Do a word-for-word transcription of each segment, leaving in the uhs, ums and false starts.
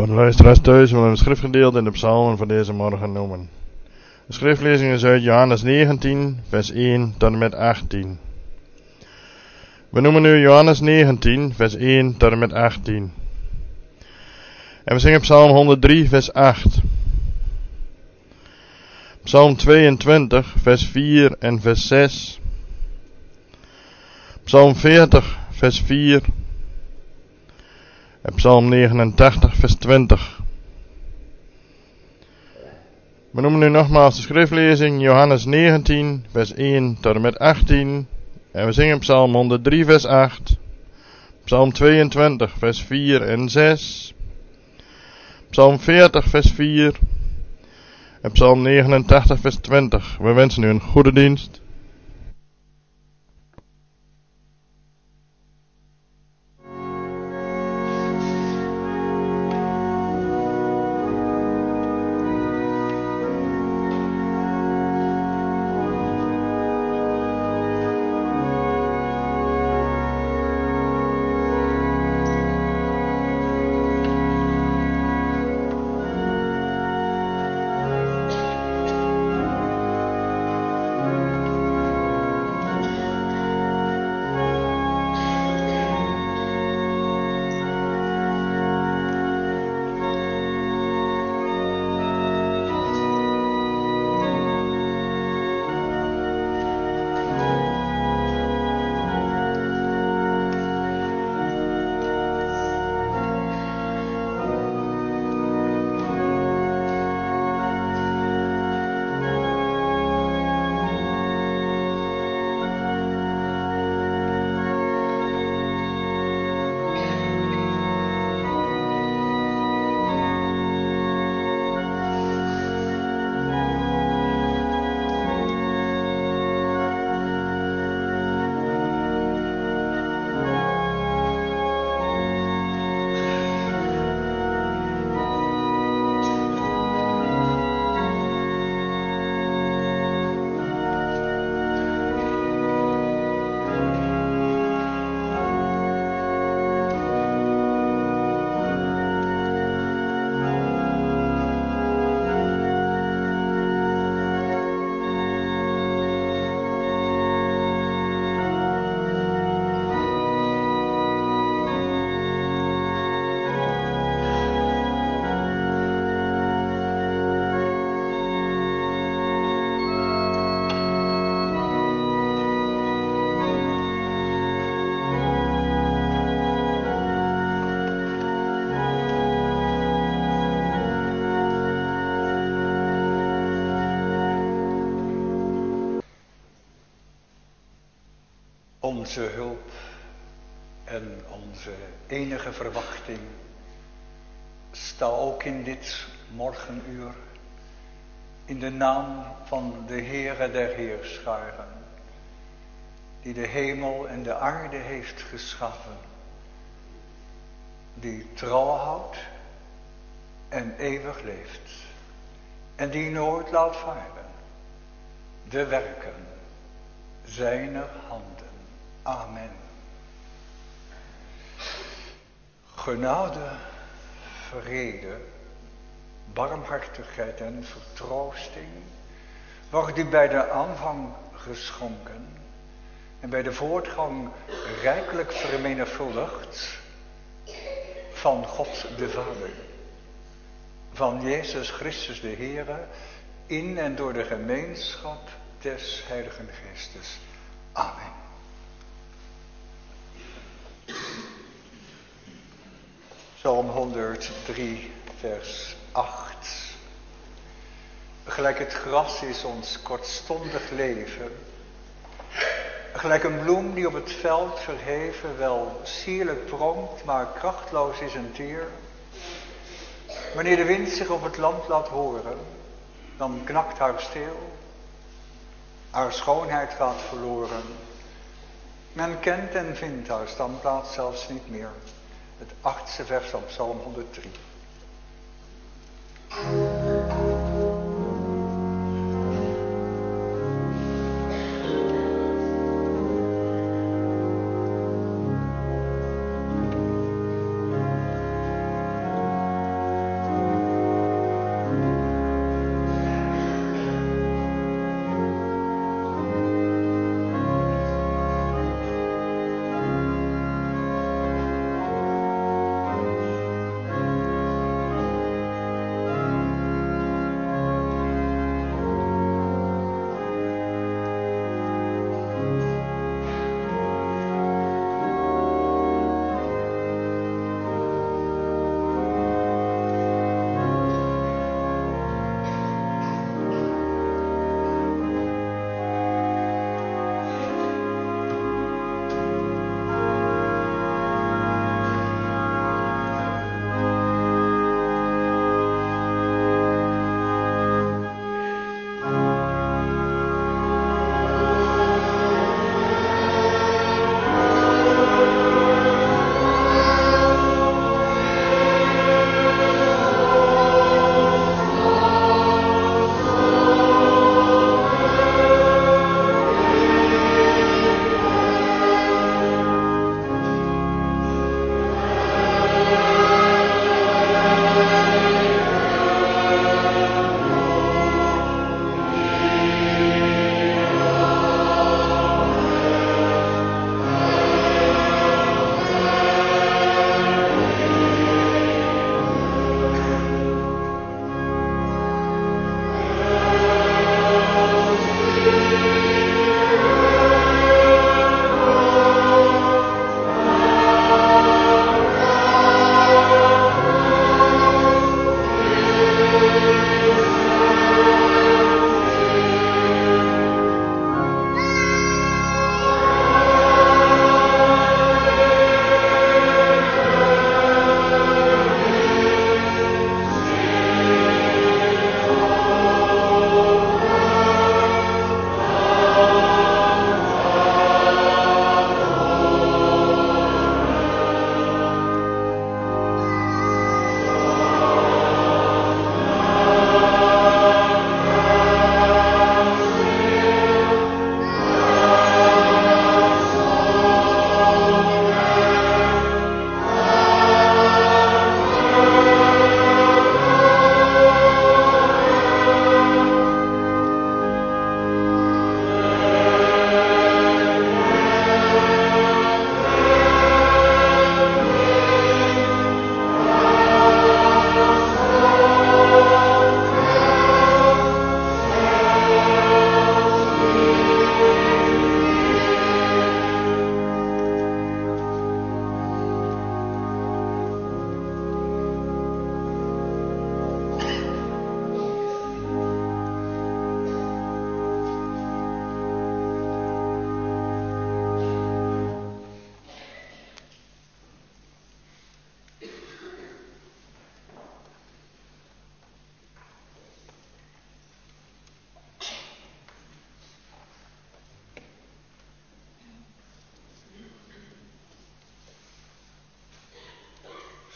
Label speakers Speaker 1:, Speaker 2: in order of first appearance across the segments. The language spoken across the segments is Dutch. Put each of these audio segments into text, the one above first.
Speaker 1: Voor de luisteraars thuis willen we een schriftgedeelte in de psalmen van deze morgen noemen. De schriftlezing is uit Johannes negentien, vers één tot en met achttien. We noemen nu Johannes negentien, vers één tot en met achttien. En we zingen psalm honderddrie, vers acht. Psalm tweeëntwintig, vers vier en vers zes. Psalm veertig, vers vier. En psalm negenentachtig, vers twintig. We noemen nu nogmaals de schriftlezing Johannes negentien, vers één tot en met achttien. En we zingen psalm honderddrie, vers acht. Psalm tweeëntwintig, vers vier en zes. Psalm veertig, vers vier. En psalm negenentachtig, vers twintig. We wensen u een goede dienst.
Speaker 2: Onze hulp en onze enige verwachting sta ook in dit morgenuur in de naam van de Heere der Heerscharen, die de hemel en de aarde heeft geschapen, die trouw houdt en eeuwig leeft en die nooit laat varen de werken zijner handen. Amen. Genade, vrede, barmhartigheid en vertroosting wordt u bij de aanvang geschonken en bij de voortgang rijkelijk vermenigvuldigd van God de Vader, van Jezus Christus de Heere, in en door de gemeenschap des Heiligen Geestes. Amen. Psalm honderddrie, vers acht. Gelijk het gras is ons kortstondig leven. Gelijk een bloem die op het veld verheven wel sierlijk pronkt, maar krachtloos is en teer. Wanneer de wind zich op het land laat horen, dan knakt haar stil. Haar schoonheid gaat verloren. Men kent en vindt haar standplaats zelfs niet meer. Het achtste vers van Psalm honderddrie.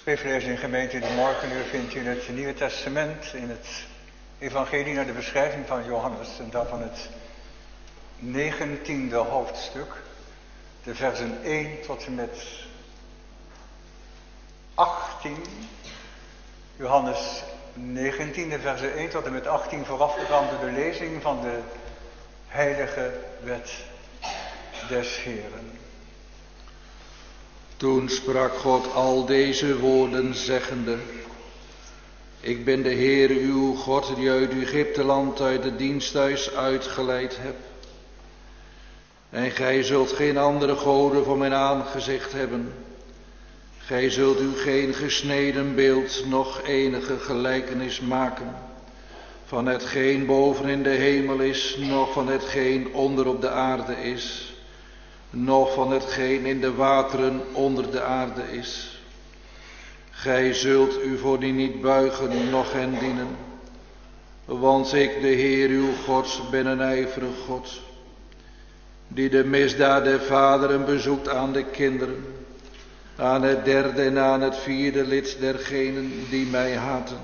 Speaker 2: Schriftlezen gemeente de morgenuur vindt u in het Nieuwe Testament, in het evangelie naar de beschrijving van Johannes en daarvan het negentiende hoofdstuk, de versen één tot en met achttien. Johannes negentien, de versen één tot en met achttien, voorafgegaan door de lezing van de heilige wet des Heeren.
Speaker 3: Toen sprak God al deze woorden zeggende: Ik ben de Heer uw God die uit Egypteland uit het diensthuis uitgeleid heb. En gij zult geen andere goden voor mijn aangezicht hebben. Gij zult u geen gesneden beeld, noch enige gelijkenis maken van hetgeen boven in de hemel is, noch van hetgeen onder op de aarde is, noch van hetgeen in de wateren onder de aarde is. Gij zult u voor die niet buigen, noch hen dienen. Want ik, de Heer uw God, ben een ijverig God, die de misdaad der vaderen bezoekt aan de kinderen, aan het derde en aan het vierde lid dergenen die mij haten.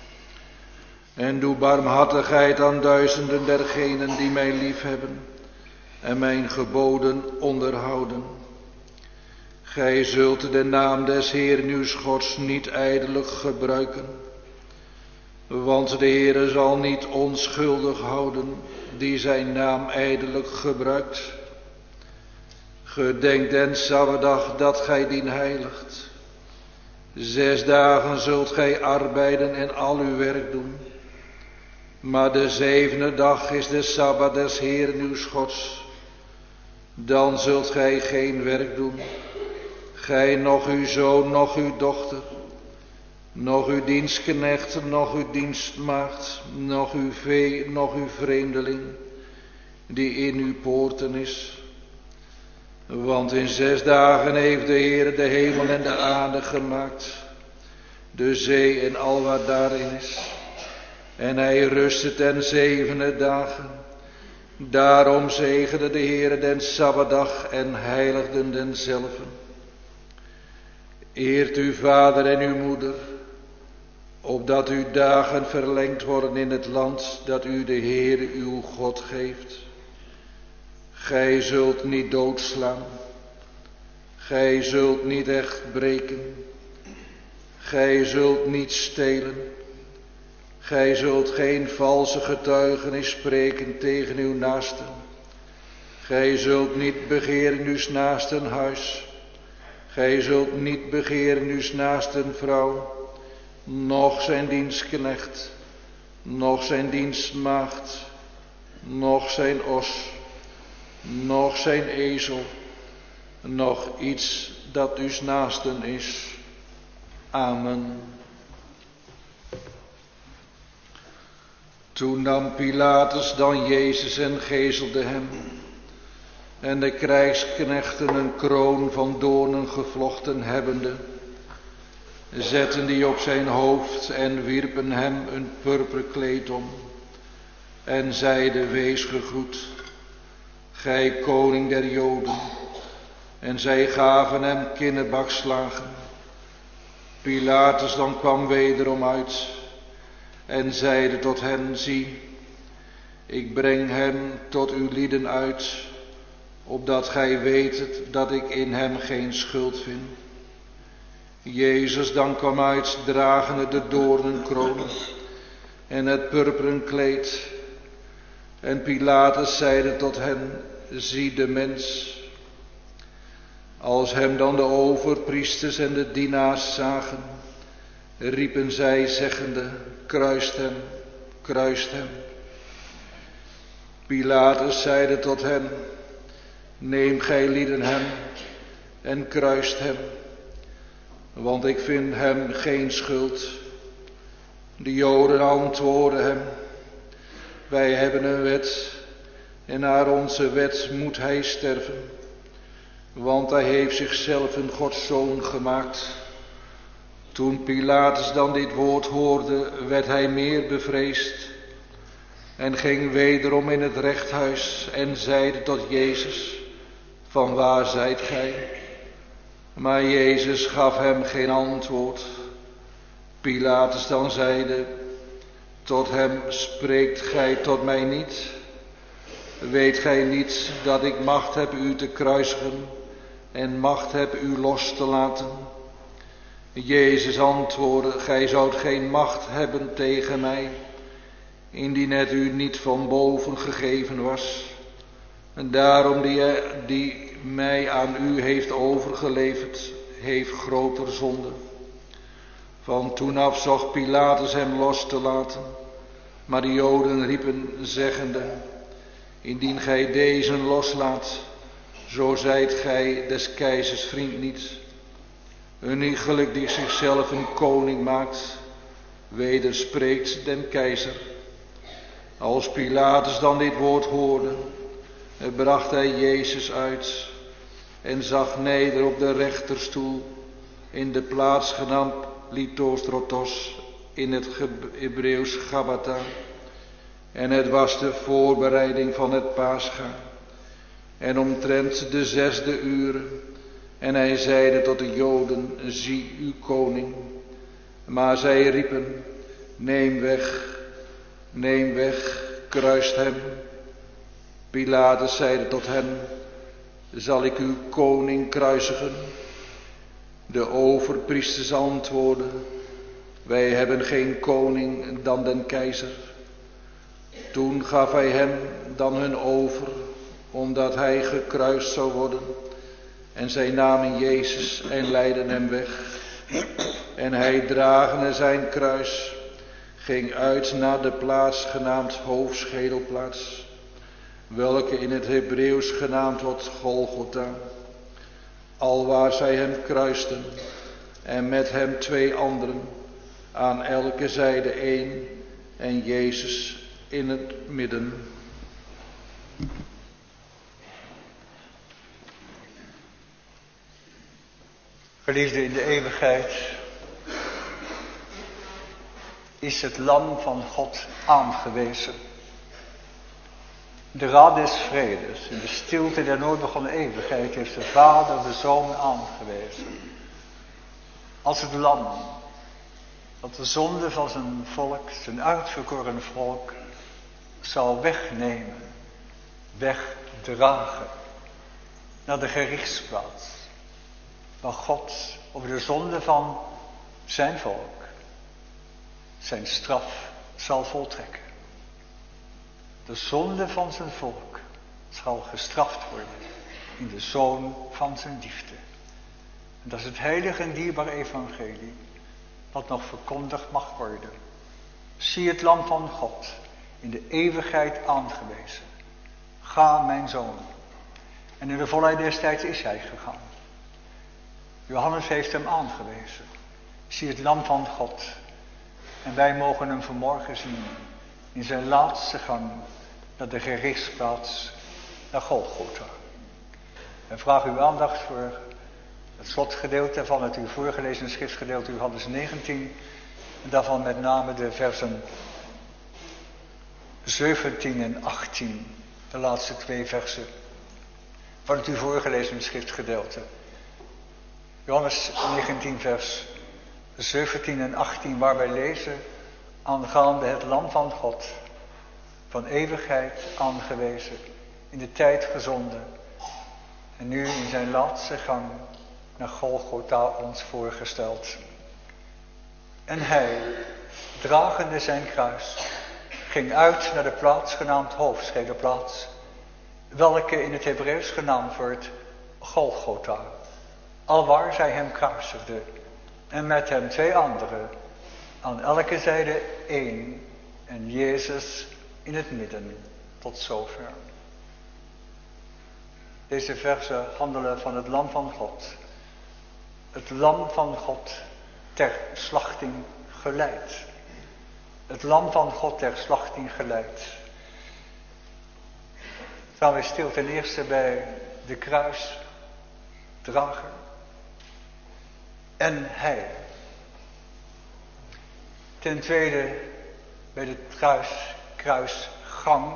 Speaker 3: En doe barmhartigheid aan duizenden dergenen die mij liefhebben en mijn geboden onderhouden. Gij zult de naam des Heeren uws Gods niet ijdelijk gebruiken, want de Heere zal niet onschuldig houden die zijn naam ijdelijk gebruikt. Gedenk den Sabbatdag dat gij dien heiligt. Zes dagen zult gij arbeiden en al uw werk doen. Maar de zevende dag is de Sabbat des Heeren uws Gods. Dan zult gij geen werk doen. Gij, noch uw zoon, noch uw dochter, noch uw dienstknecht, noch uw dienstmaagd, noch uw vee, noch uw vreemdeling, die in uw poorten is. Want in zes dagen heeft de Heer de hemel en de aarde gemaakt, de zee en al wat daarin is. En hij rustte ten zevende dagen. Daarom zegende de Heer den Sabbatdag en heiligden denzelven. Eert uw vader en uw moeder, opdat uw dagen verlengd worden in het land dat u de Heer uw God geeft. Gij zult niet doodslaan. Gij zult niet echt breken. Gij zult niet stelen. Gij zult geen valse getuigenis spreken tegen uw naasten. Gij zult niet begeren uws naasten huis. Gij zult niet begeren uws naasten vrouw, noch zijn dienstknecht, noch zijn dienstmaagd, noch zijn os, noch zijn ezel, noch iets dat uws naasten is. Amen. Toen nam Pilatus dan Jezus en gezelde hem. En de krijgsknechten een kroon van doornen gevlochten hebbende, zetten die op zijn hoofd en wierpen hem een purperen kleed om. En zeiden: Wees gegroet, gij koning der Joden. En zij gaven hem kinnebakslagen. Pilatus dan kwam wederom uit en zeide tot hen: Zie, ik breng hem tot uw lieden uit, opdat gij weet dat ik in hem geen schuld vind. Jezus dan kwam uit, dragende de doornenkroon en het purperen kleed. En Pilatus zeide tot hen: Zie de mens. Als hem dan de overpriesters en de dienaars zagen, riepen zij zeggende: Kruist hem, kruist hem. Pilatus zeide tot hen: Neem gij lieden hem en kruist hem, want ik vind hem geen schuld. De Joden antwoordden hem: Wij hebben een wet en naar onze wet moet hij sterven, want hij heeft zichzelf een Gods zoon gemaakt. Toen Pilatus dan dit woord hoorde, werd hij meer bevreesd en ging wederom in het rechthuis en zeide tot Jezus: Van waar zijt gij? Maar Jezus gaf hem geen antwoord. Pilatus dan zeide tot hem, spreekt gij tot mij niet? Weet gij niet dat ik macht heb u te kruisigen en macht heb u los te laten? Jezus antwoordde, gij zoudt geen macht hebben tegen mij, indien het u niet van boven gegeven was. En daarom die, die mij aan u heeft overgeleverd, heeft groter zonde. Van toen af zocht Pilatus hem los te laten, maar de Joden riepen zeggende, indien gij deze loslaat, zo zijt gij des keizers vriend niet. Een iegelijk die zichzelf een koning maakt, wederspreekt den keizer. Als Pilatus dan dit woord hoorde, bracht hij Jezus uit en zag neder op de rechterstoel in de plaats genaamd Lithostrotos, in het Hebreeuws Gabbatha. En het was de voorbereiding van het Pascha. En omtrent de zesde uren. En hij zeide tot de Joden, zie uw koning. Maar zij riepen, neem weg, neem weg, kruist hem. Pilatus zeide tot hen, zal ik uw koning kruisigen? De overpriesters antwoordden, wij hebben geen koning dan den keizer. Toen gaf hij hem dan hun over, omdat hij gekruist zou worden. En zij namen Jezus en leidden hem weg. En hij, dragende zijn kruis, ging uit naar de plaats genaamd Hoofdschedelplaats, welke in het Hebreeuws genaamd wordt Golgotha. Alwaar zij hem kruisten, en met hem twee anderen, aan elke zijde één, en Jezus in het midden.
Speaker 2: Geliefde in de eeuwigheid, is het lam van God aangewezen. De raad des vredes, in de stilte der nooit begonnen eeuwigheid, heeft de Vader de Zoon aangewezen. Als het lam, dat de zonde van zijn volk, zijn uitverkoren volk, zal wegnemen, wegdragen, naar de gerichtsplaats, waar God over de zonde van zijn volk zijn straf zal voltrekken. De zonde van zijn volk zal gestraft worden in de Zoon van zijn liefde. En dat is het heilige en dierbare evangelie, wat nog verkondigd mag worden. Zie het lam van God, in de eeuwigheid aangewezen. Ga, mijn zoon. En in de volheid des tijds is hij gegaan. Johannes heeft hem aangewezen. Zie het lam van God. En wij mogen hem vanmorgen zien in zijn laatste gang naar de gerichtsplaats, naar Golgotha. En vraag uw aandacht voor het slotgedeelte van het u voorgelezen schriftgedeelte Johannes negentien. En daarvan met name de versen zeventien en achttien. De laatste twee versen van het u voorgelezen schriftgedeelte. Johannes negentien vers zeventien en achttien, waar wij lezen aangaande het lam van God, van eeuwigheid aangewezen, in de tijd gezonden en nu in zijn laatste gang naar Golgotha ons voorgesteld. En hij, dragende zijn kruis, ging uit naar de plaats genaamd Hoofdschedelplaats, welke in het Hebreeuws genaamd wordt Golgotha, alwaar zij hem kruisigden, en met hem twee anderen, aan elke zijde één, en Jezus in het midden, tot zover. Deze versen handelen van het lam van God. Het lam van God ter slachting geleid. Het lam van God ter slachting geleid. Staan we stil ten eerste bij de kruisdrager. En hij. Ten tweede bij de kruis, kruisgang.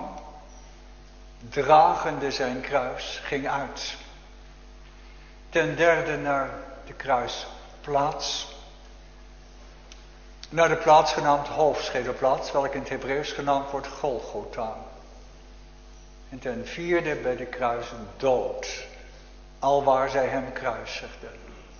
Speaker 2: Dragende zijn kruis ging uit. Ten derde naar de kruisplaats. Naar de plaats genaamd hoofdschedelplaats, welke in het Hebreeuws genaamd wordt Golgotha. En ten vierde bij de kruisen dood, alwaar zij hem kruisigden.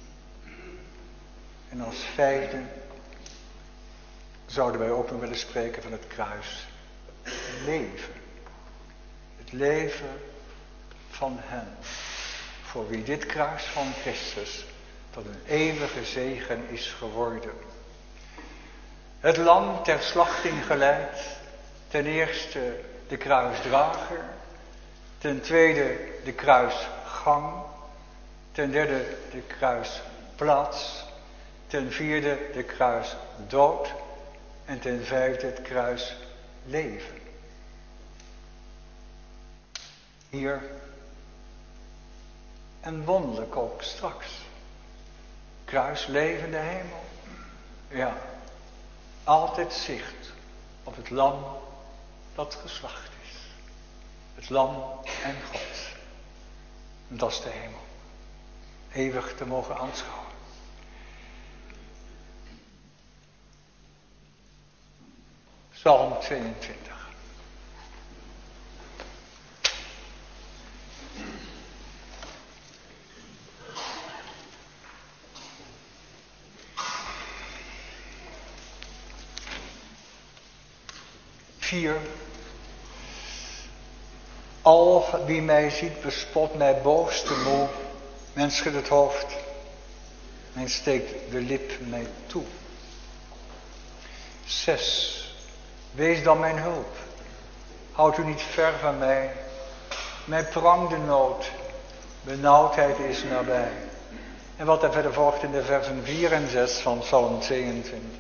Speaker 2: En als vijfde zouden wij ook nog willen spreken van het kruis leven. Het leven van hem, voor wie dit kruis van Christus tot een eeuwige zegen is geworden. Het lam ter slachting geleid, ten eerste de kruisdrager, ten tweede de kruisgang, ten derde de kruisplaats, ten vierde de kruisdood en ten vijfde het kruisleven. Hier en wonderlijk ook straks. Kruislevende hemel. Ja, altijd zicht op het lam dat geslacht is. Het lam en God. En dat is de hemel. Eeuwig te mogen aanschouwen. Psalm tweeëntwintig. Vier. Al wie mij ziet bespot mij boos te moe. Men schudt het hoofd. Men steekt de lip mij toe. Zes. Wees dan mijn hulp. Houd u niet ver van mij. Mijn prang de nood. Benauwdheid is nabij. En wat er verder volgt in de versen vier en zes van Psalm tweeëntwintig.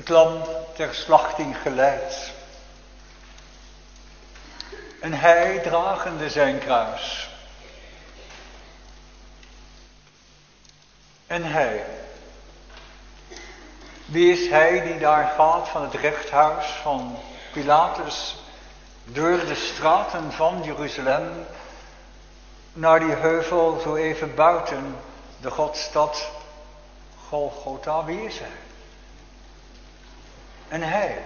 Speaker 2: lam ter slachting geleid. En hij dragende zijn kruis. En hij. Wie is hij die daar gaat van het rechthuis van Pilatus door de straten van Jeruzalem naar die heuvel zo even buiten de Godstad Golgotha? Wie is hij? En hij.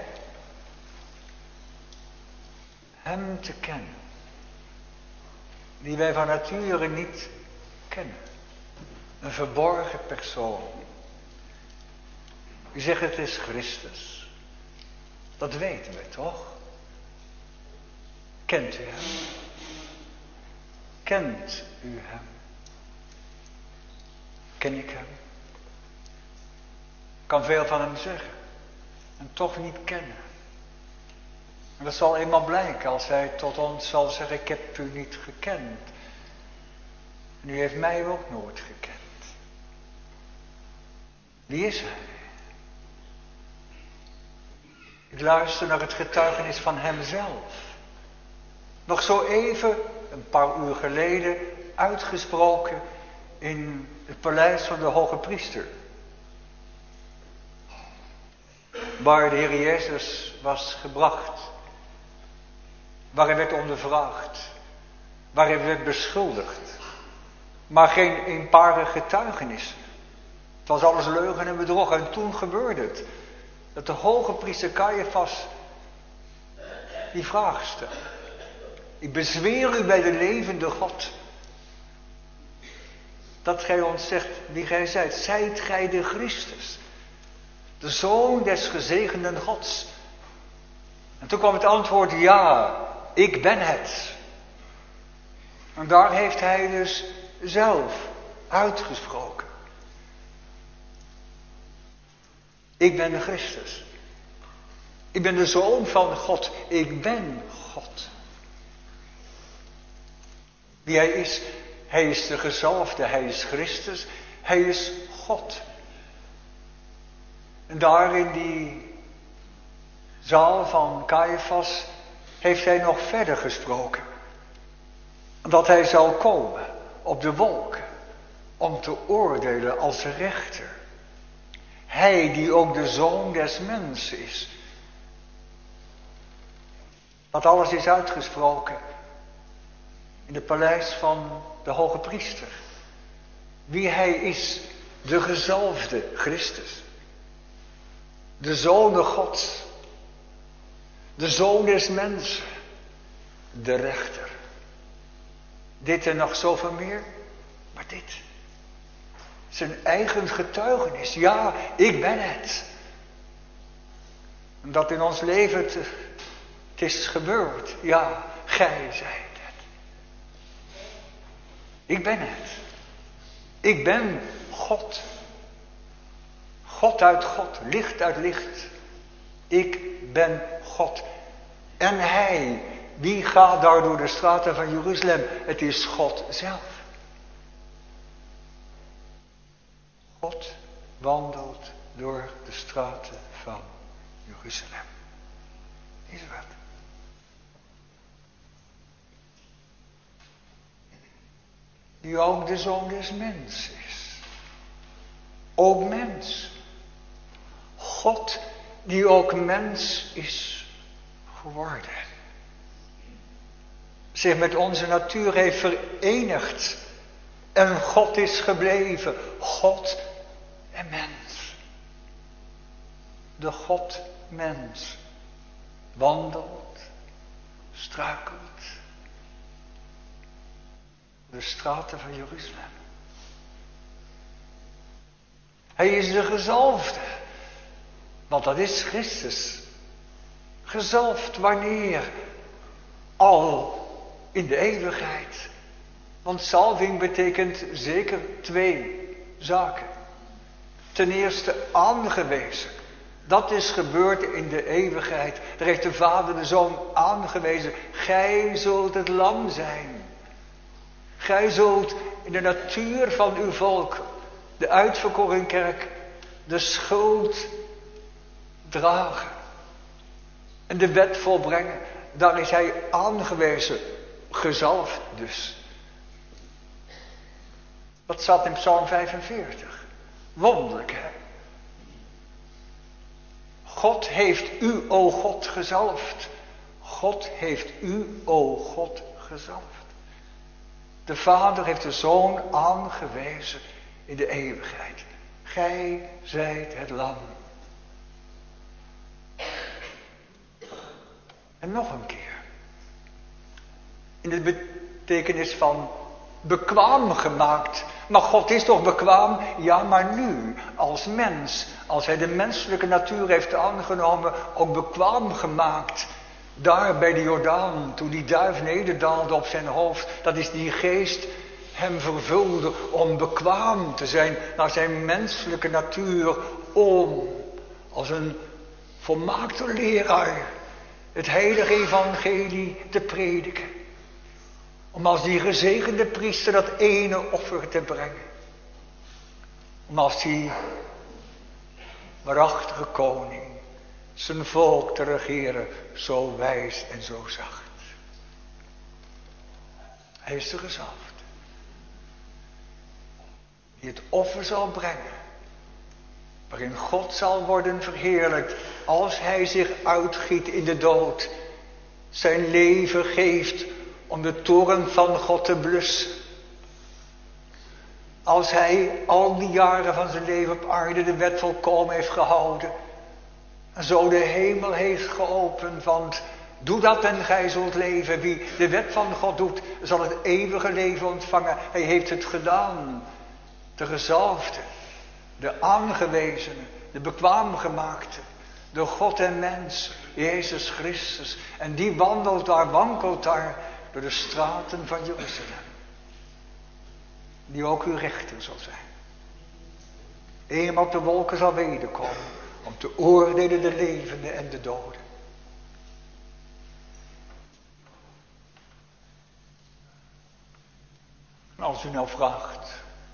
Speaker 2: Hem te kennen. Die wij van nature niet kennen. Een verborgen persoon. U zegt het is Christus. Dat weten we toch? Kent u hem? Kent u hem? Ken ik hem? Ik kan veel van hem zeggen. En toch niet kennen. En dat zal eenmaal blijken als hij tot ons zal zeggen, ik heb u niet gekend. En u heeft mij ook nooit gekend. Wie is hij? Ik luister naar het getuigenis van hemzelf. Nog zo even, een paar uur geleden, uitgesproken in het paleis van de hoge priester. Waar de Heer Jezus was gebracht. Waar hij werd ondervraagd. Waar hij werd beschuldigd. Maar geen eenparig getuigenis. Het was alles leugen en bedrog. En toen gebeurde het. Dat de hoge priester Caiaphas die vraag stelde. Ik bezweer u bij de levende God. Dat gij ons zegt wie gij zijt. Zijt gij de Christus. De Zoon des gezegenden Gods. En toen kwam het antwoord ja, ik ben het. En daar heeft hij dus zelf uitgesproken. Ik ben de Christus. Ik ben de Zoon van God. Ik ben God. Wie hij is, hij is de gezalfde, hij is Christus, hij is God. En daar in die zaal van Caiaphas heeft hij nog verder gesproken. Dat hij zal komen op de wolken om te oordelen als rechter. Hij die ook de Zoon des Mensen is. Dat alles is uitgesproken in het paleis van de hoge priester. Wie hij is, de gezalfde Christus. De Zoon Gods. De Zoon des Mensen. De rechter. Dit en nog zoveel meer. Maar dit. Zijn eigen getuigenis. Ja, ik ben het. En dat in ons leven het, het is gebeurd. Ja, gij zijt het. Ik ben het. Ik ben God. God uit God. Licht uit licht. Ik ben God. En hij, wie gaat daar door de straten van Jeruzalem? Het is God zelf. God wandelt door de straten van Jeruzalem. Is wat. Die ook de Zoon des Mens is. Ook mens. God die ook mens is geworden. Zich met onze natuur heeft verenigd. En God is gebleven. God en mens. De God-mens wandelt, struikelt de straten van Jeruzalem. Hij is de gezalfde. Want dat is Christus. Gezalfd wanneer? Al in de eeuwigheid. Want zalving betekent zeker twee zaken. Ten eerste aangewezen. Dat is gebeurd in de eeuwigheid. Daar heeft de Vader de Zoon aangewezen. Gij zult het lam zijn. Gij zult in de natuur van uw volk, de uitverkoren kerk, de schuld dragen en de wet volbrengen. Daar is hij aangewezen, gezalfd dus. Wat staat in Psalm vijfenveertig? Wonderlijk, hè? God heeft u, o God, gezalfd. God heeft u, o God, gezalfd. De Vader heeft de Zoon aangewezen in de eeuwigheid. Gij zijt het lam. En nog een keer. In de betekenis van bekwaam gemaakt. Maar God is toch bekwaam? Ja, maar nu, als mens, als hij de menselijke natuur heeft aangenomen, ook bekwaam gemaakt. Daar bij de Jordaan, toen die duif nederdaalde op zijn hoofd, dat is die geest hem vervulde om bekwaam te zijn naar zijn menselijke natuur, om als een volmaakte leraar het heilige evangelie te prediken. Om als die gezegende priester dat ene offer te brengen. Om als die waarachtige koning zijn volk te regeren, zo wijs en zo zacht. Hij is de gezalfde. Die het offer zal brengen. Waarin God zal worden verheerlijkt als hij zich uitgiet in de dood. Zijn leven geeft om de toorn van God te blussen. Als hij al die jaren van zijn leven op aarde de wet volkomen heeft gehouden. En zo de hemel heeft geopend, want doe dat en gij zult leven. Wie de wet van God doet, zal het eeuwige leven ontvangen. Hij heeft het gedaan. De gezalfde, de aangewezene, de bekwaam gemaakte, de God en mens, Jezus Christus. En die wandelt daar, wankelt daar door de straten van Jeruzalem. Die ook uw rechter zal zijn. Eenmaal op de wolken zal wederkomen om te oordelen de levenden en de doden. En als u nou vraagt,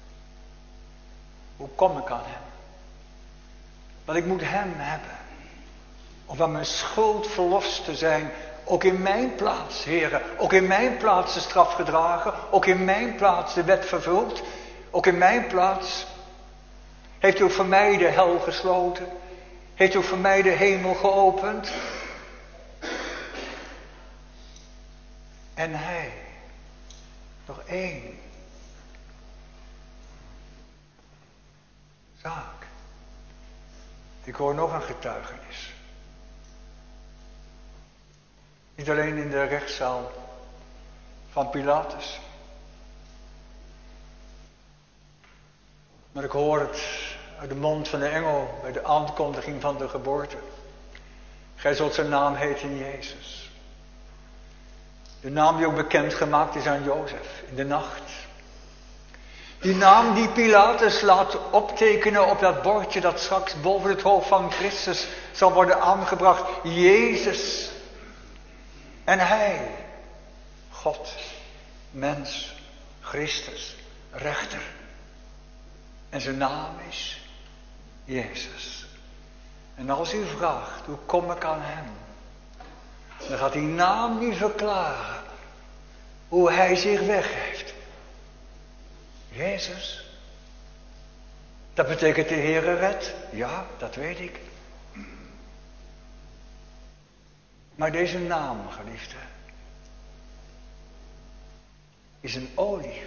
Speaker 2: hoe kom ik aan hem? Want ik moet hem hebben. Om van mijn schuld verlost te zijn. Ook in mijn plaats, heren. Ook in mijn plaats de straf gedragen. Ook in mijn plaats de wet vervuld. Ook in mijn plaats heeft u voor mij de hel gesloten. Heeft u voor mij de hemel geopend. En hij. Nog één. Zaak. Ik hoor nog een getuigenis. Niet alleen in de rechtszaal van Pilatus. Maar ik hoor het uit de mond van de engel bij de aankondiging van de geboorte. Gij zult zijn naam heten Jezus. De naam die ook bekend gemaakt is aan Jozef in de nacht. Die naam die Pilatus laat optekenen op dat bordje dat straks boven het hoofd van Christus zal worden aangebracht. Jezus. En hij, God, mens, Christus, rechter. En zijn naam is Jezus. En als u vraagt, hoe kom ik aan hem? Dan gaat die naam nu verklaren hoe hij zich weggeeft. Jezus. Dat betekent de Heere redt. Ja, dat weet ik. Maar deze naam, geliefde, is een olie.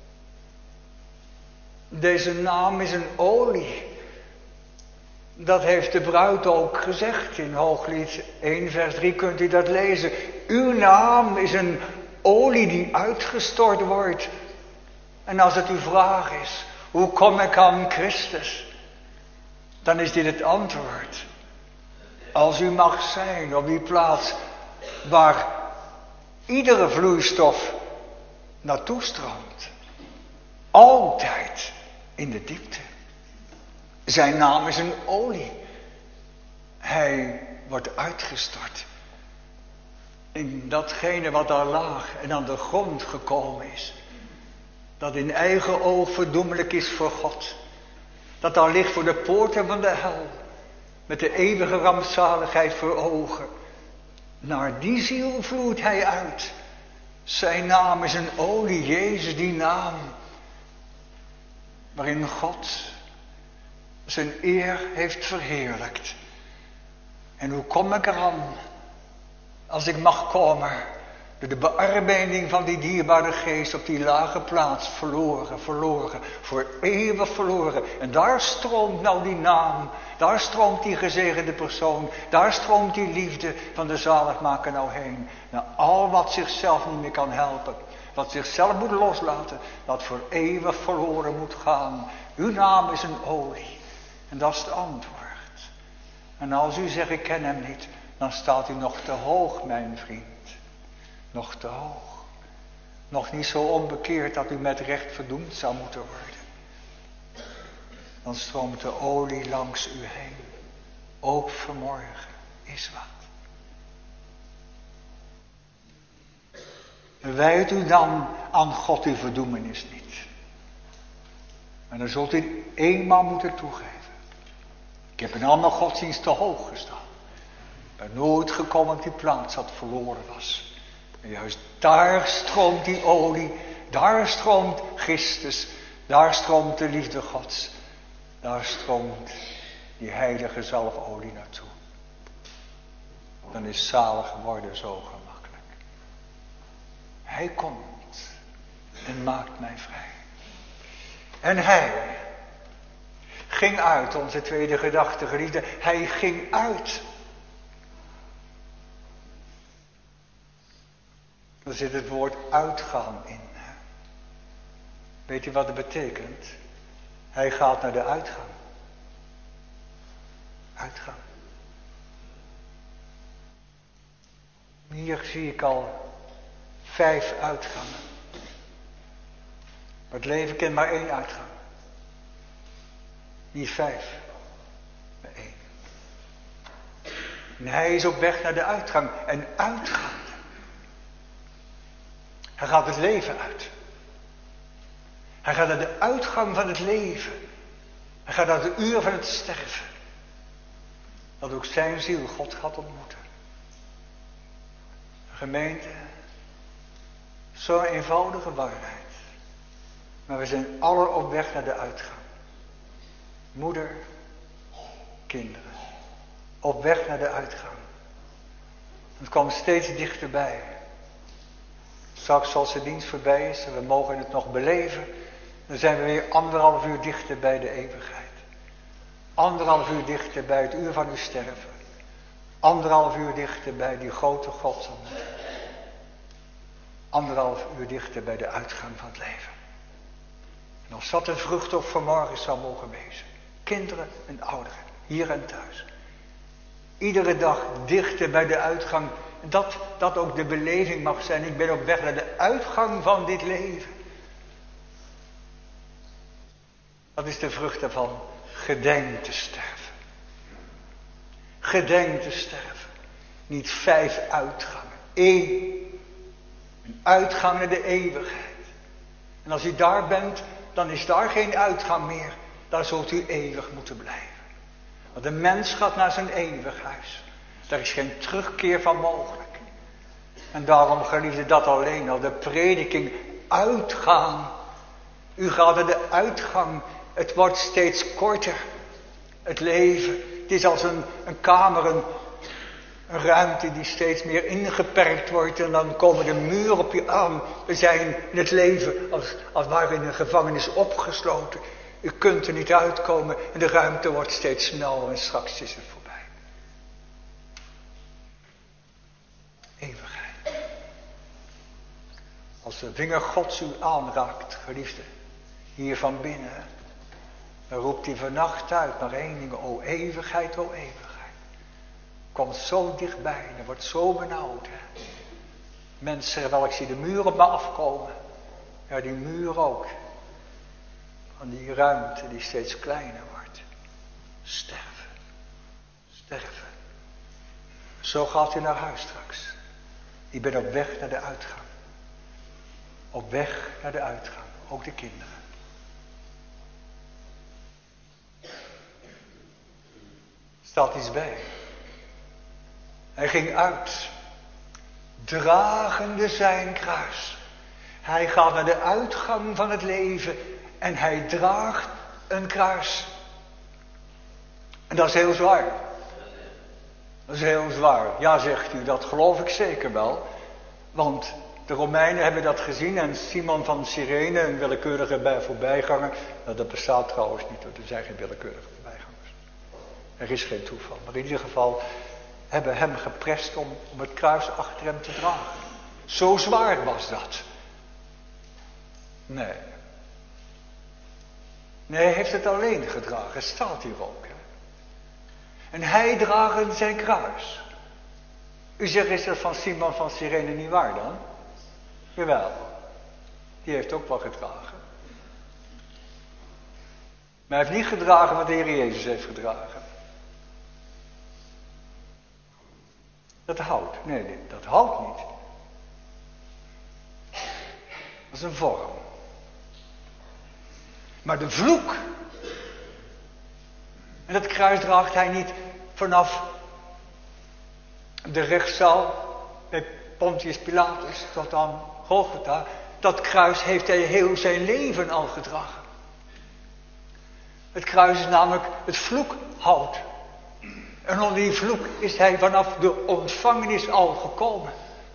Speaker 2: Deze naam is een olie. Dat heeft de bruid ook gezegd in Hooglied één vers drie, kunt u dat lezen. Uw naam is een olie die uitgestort wordt. En als het uw vraag is, hoe kom ik aan Christus? Dan is dit het antwoord. Als u mag zijn op die plaats waar iedere vloeistof naartoe stroomt. Altijd in de diepte. Zijn naam is een olie. Hij wordt uitgestort. In datgene wat daar laag en aan de grond gekomen is. Dat in eigen oog verdoemelijk is voor God. Dat daar ligt voor de poorten van de hel. met de eeuwige rampzaligheid voor ogen. Naar die ziel vloeit hij uit. Zijn naam is een olie, Jezus, die naam. Waarin God zijn eer heeft verheerlijkt. En hoe kom ik eraan? Als ik mag komen, door de bearbeiding van die dierbare geest op die lage plaats, verloren, verloren, voor eeuwig verloren. En daar stroomt nou die naam, daar stroomt die gezegende persoon, daar stroomt die liefde van de zaligmaker nou heen. Naar al wat zichzelf niet meer kan helpen, wat zichzelf moet loslaten, dat voor eeuwig verloren moet gaan. Uw naam is een olie. En dat is het antwoord. En als u zegt, ik ken hem niet, dan staat u nog te hoog, mijn vriend. Nog te hoog. Nog niet zo onbekeerd dat u met recht verdoemd zou moeten worden. Dan stroomt de olie langs u heen. Ook vanmorgen is wat. Wijt u dan aan God uw verdoemenis niet. En dan zult u eenmaal moeten toegeven. Ik heb in andere godsdienst te hoog gestaan. Ik ben nooit gekomen op die plaats dat verloren was. En juist daar stroomt die olie. Daar stroomt Christus. Daar stroomt de liefde Gods. Daar stroomt die heilige zalfolie naartoe. Dan is zalig worden zo gemakkelijk. Hij komt en maakt mij vrij. En hij ging uit, onze tweede gedachte, geliefde. Hij ging uit. Er zit het woord uitgaan in. Weet u wat het betekent? Hij gaat naar de uitgang. Uitgang. Hier zie ik al vijf uitgangen. Maar het leven kent maar één uitgang. Niet vijf, maar één. En hij is op weg naar de uitgang. En uitgaan. Hij gaat het leven uit. Hij gaat naar de uitgang van het leven. Hij gaat naar de uur van het sterven. Dat ook zijn ziel God gaat ontmoeten. Gemeente, zo'n eenvoudige waarheid. Maar we zijn alle op weg naar de uitgang. Moeder, kinderen. Op weg naar de uitgang. Het komt steeds dichterbij. Straks als de dienst voorbij is en we mogen het nog beleven, dan zijn we weer anderhalf uur dichter bij de eeuwigheid. Anderhalf uur dichter bij het uur van uw sterven. Anderhalf uur dichter bij die grote godsontmoeting. Anderhalf uur dichter bij de uitgang van het leven. En als dat een vrucht ook vanmorgen zou mogen wezen. Kinderen en ouderen, hier en thuis. Iedere dag dichter bij de uitgang. Dat, dat ook de beleving mag zijn. Ik ben op weg naar de uitgang van dit leven. Dat is de vrucht daarvan. Gedenk te sterven. Gedenk te sterven. Niet vijf uitgangen. Eén. Een uitgang naar de eeuwigheid. En als u daar bent, dan is daar geen uitgang meer. Daar zult u eeuwig moeten blijven. Want de mens gaat naar zijn eeuwig huis. Daar is geen terugkeer van mogelijk. En daarom, geliefde, dat alleen al. De prediking uitgaan. U gaat naar de uitgang. Het wordt steeds korter. Het leven. Het is als een, een kamer, een, een ruimte die steeds meer ingeperkt wordt. En dan komen de muren op je aan. We zijn in het leven als, als ware in een gevangenis opgesloten. U kunt er niet uitkomen en de ruimte wordt steeds sneller en straks is het voorbij. Eeuwigheid. Als de vinger Gods u aanraakt, geliefde, hier van binnen, dan roept hij vannacht uit maar één ding, o eeuwigheid, o eeuwigheid. Komt zo dichtbij en wordt zo benauwd. Hè? Mensen zeggen wel, ik zie de muur op me afkomen. Ja, die muur ook. Van die ruimte die steeds kleiner wordt. Sterven. Sterven. Zo gaat u naar huis straks. Ik ben op weg naar de uitgang. Op weg naar de uitgang. Ook de kinderen. staat iets bij. Hij ging uit, dragende zijn kruis. Hij gaat naar de uitgang van het leven en hij draagt een kruis. En dat is heel zwaar. Dat is heel zwaar. Ja, zegt u, dat geloof ik zeker wel. Want de Romeinen hebben dat gezien en Simon van Cyrene, een willekeurige bij voorbijganger. Nou, dat bestaat trouwens niet, er zijn geen willekeurige voorbijgangers. Er is geen toeval. Maar in ieder geval hebben hem geprest om, om het kruis achter hem te dragen. Zo zwaar was dat. Nee. Nee, hij heeft het alleen gedragen. Het staat hier ook. Hè? En hij draagt zijn kruis. U zegt, is dat van Simon van Cyrene niet waar dan? Jawel. Die heeft ook wel gedragen. Maar hij heeft niet gedragen wat de Heer Jezus heeft gedragen. Dat houdt. Nee, dat houdt niet. Dat is een vorm. Maar de vloek. En dat kruis draagt hij niet vanaf de rechtszaal bij Pontius Pilatus tot aan Golgotha. Dat kruis heeft hij heel zijn leven al gedragen. Het kruis is namelijk het vloekhout. En onder die vloek is hij vanaf de ontvangenis al gekomen.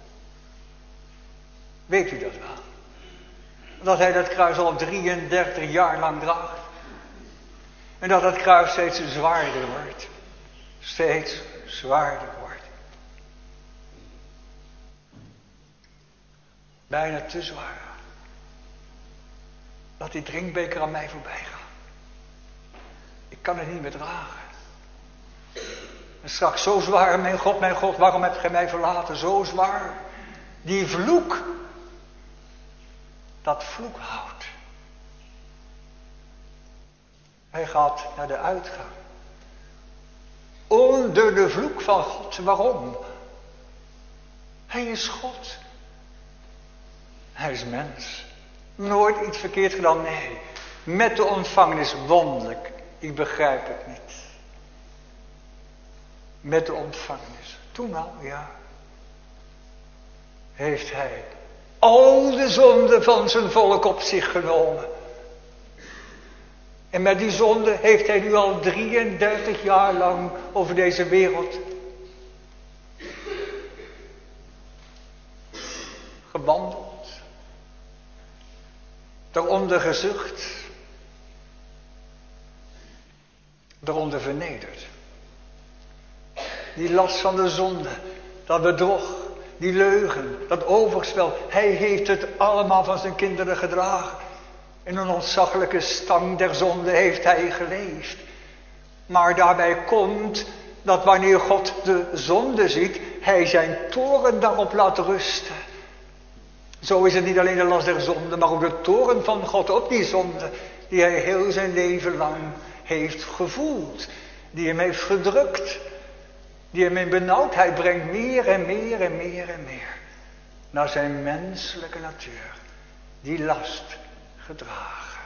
Speaker 2: Weet u dat wel? Dat hij dat kruis al drieëndertig jaar lang draagt. En dat dat kruis steeds zwaarder wordt. Steeds zwaarder wordt. Bijna te zwaar. Laat die drinkbeker aan mij voorbij gaan. Ik kan het niet meer dragen. En straks zo zwaar, mijn God, mijn God, waarom hebt gij mij verlaten? Zo zwaar. Die vloek. Dat vloekhout. Hij gaat naar de uitgang. Onder de vloek van God. Waarom? Hij is God. Hij is mens. Nooit iets verkeerd gedaan, nee. Met de ontvangenis wonderlijk. Ik begrijp het niet. Met de ontvangenis. Toen al, ja. Heeft hij al de zonde van zijn volk op zich genomen. En met die zonde heeft hij nu al drieëndertig jaar lang over deze wereld gewandeld. Daaronder gezucht. Daaronder vernederd. Die last van de zonde, dat bedrog, die leugen, dat overspel. Hij heeft het allemaal van zijn kinderen gedragen. In een ontzaglijke stang der zonde heeft hij geleefd. Maar daarbij komt dat wanneer God de zonde ziet, hij zijn toorn daarop laat rusten. Zo is het niet alleen de last der zonde, maar ook de toorn van God op die zonde, die hij heel zijn leven lang heeft gevoeld. Die hem heeft gedrukt. Die hem in benauwdheid brengt meer en meer en meer en meer. Naar zijn menselijke natuur. Die last gedragen.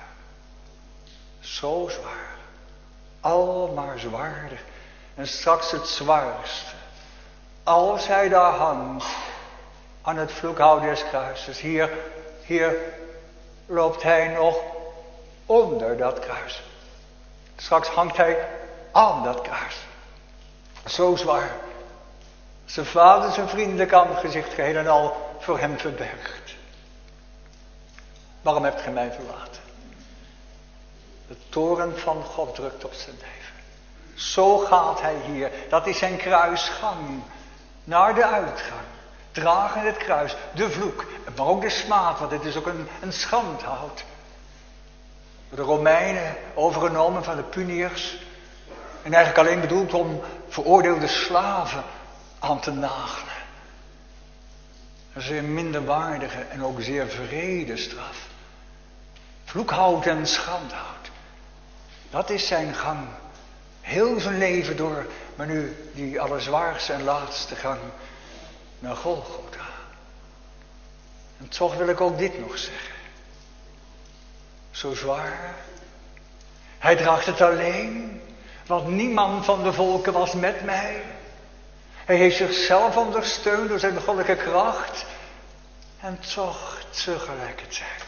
Speaker 2: Zo zwaar. Al maar zwaarder. En straks het zwaarste. Als hij daar hangt. Aan het vloekhout des kruises. Hier, hier loopt hij nog onder dat kruis. Straks hangt hij aan dat kruis. Zo zwaar. Zijn vader, zijn vriendelijk aangezicht geheel en al voor hem verbergt. Waarom hebt gij mij verlaten? De toorn van God drukt op zijn leven. Zo gaat hij hier. Dat is zijn kruisgang. Naar de uitgang. Dragen het kruis. De vloek. Maar ook de smaad. Want het is ook een, een schandhout. Door de Romeinen overgenomen van de Puniërs. En eigenlijk alleen bedoeld om veroordeelde slaven aan te nagelen. Een zeer minderwaardige en ook zeer wrede straf. Vloekhout en schandhout. Dat is zijn gang. Heel zijn leven door. Maar nu die allerzwaarste en laatste gang naar Golgotha. En toch wil ik ook dit nog zeggen. Zo zwaar. Hij draagt het alleen. Want niemand van de volken was met mij. Hij heeft zichzelf ondersteund door zijn goddelijke kracht. En toch tegelijkertijd.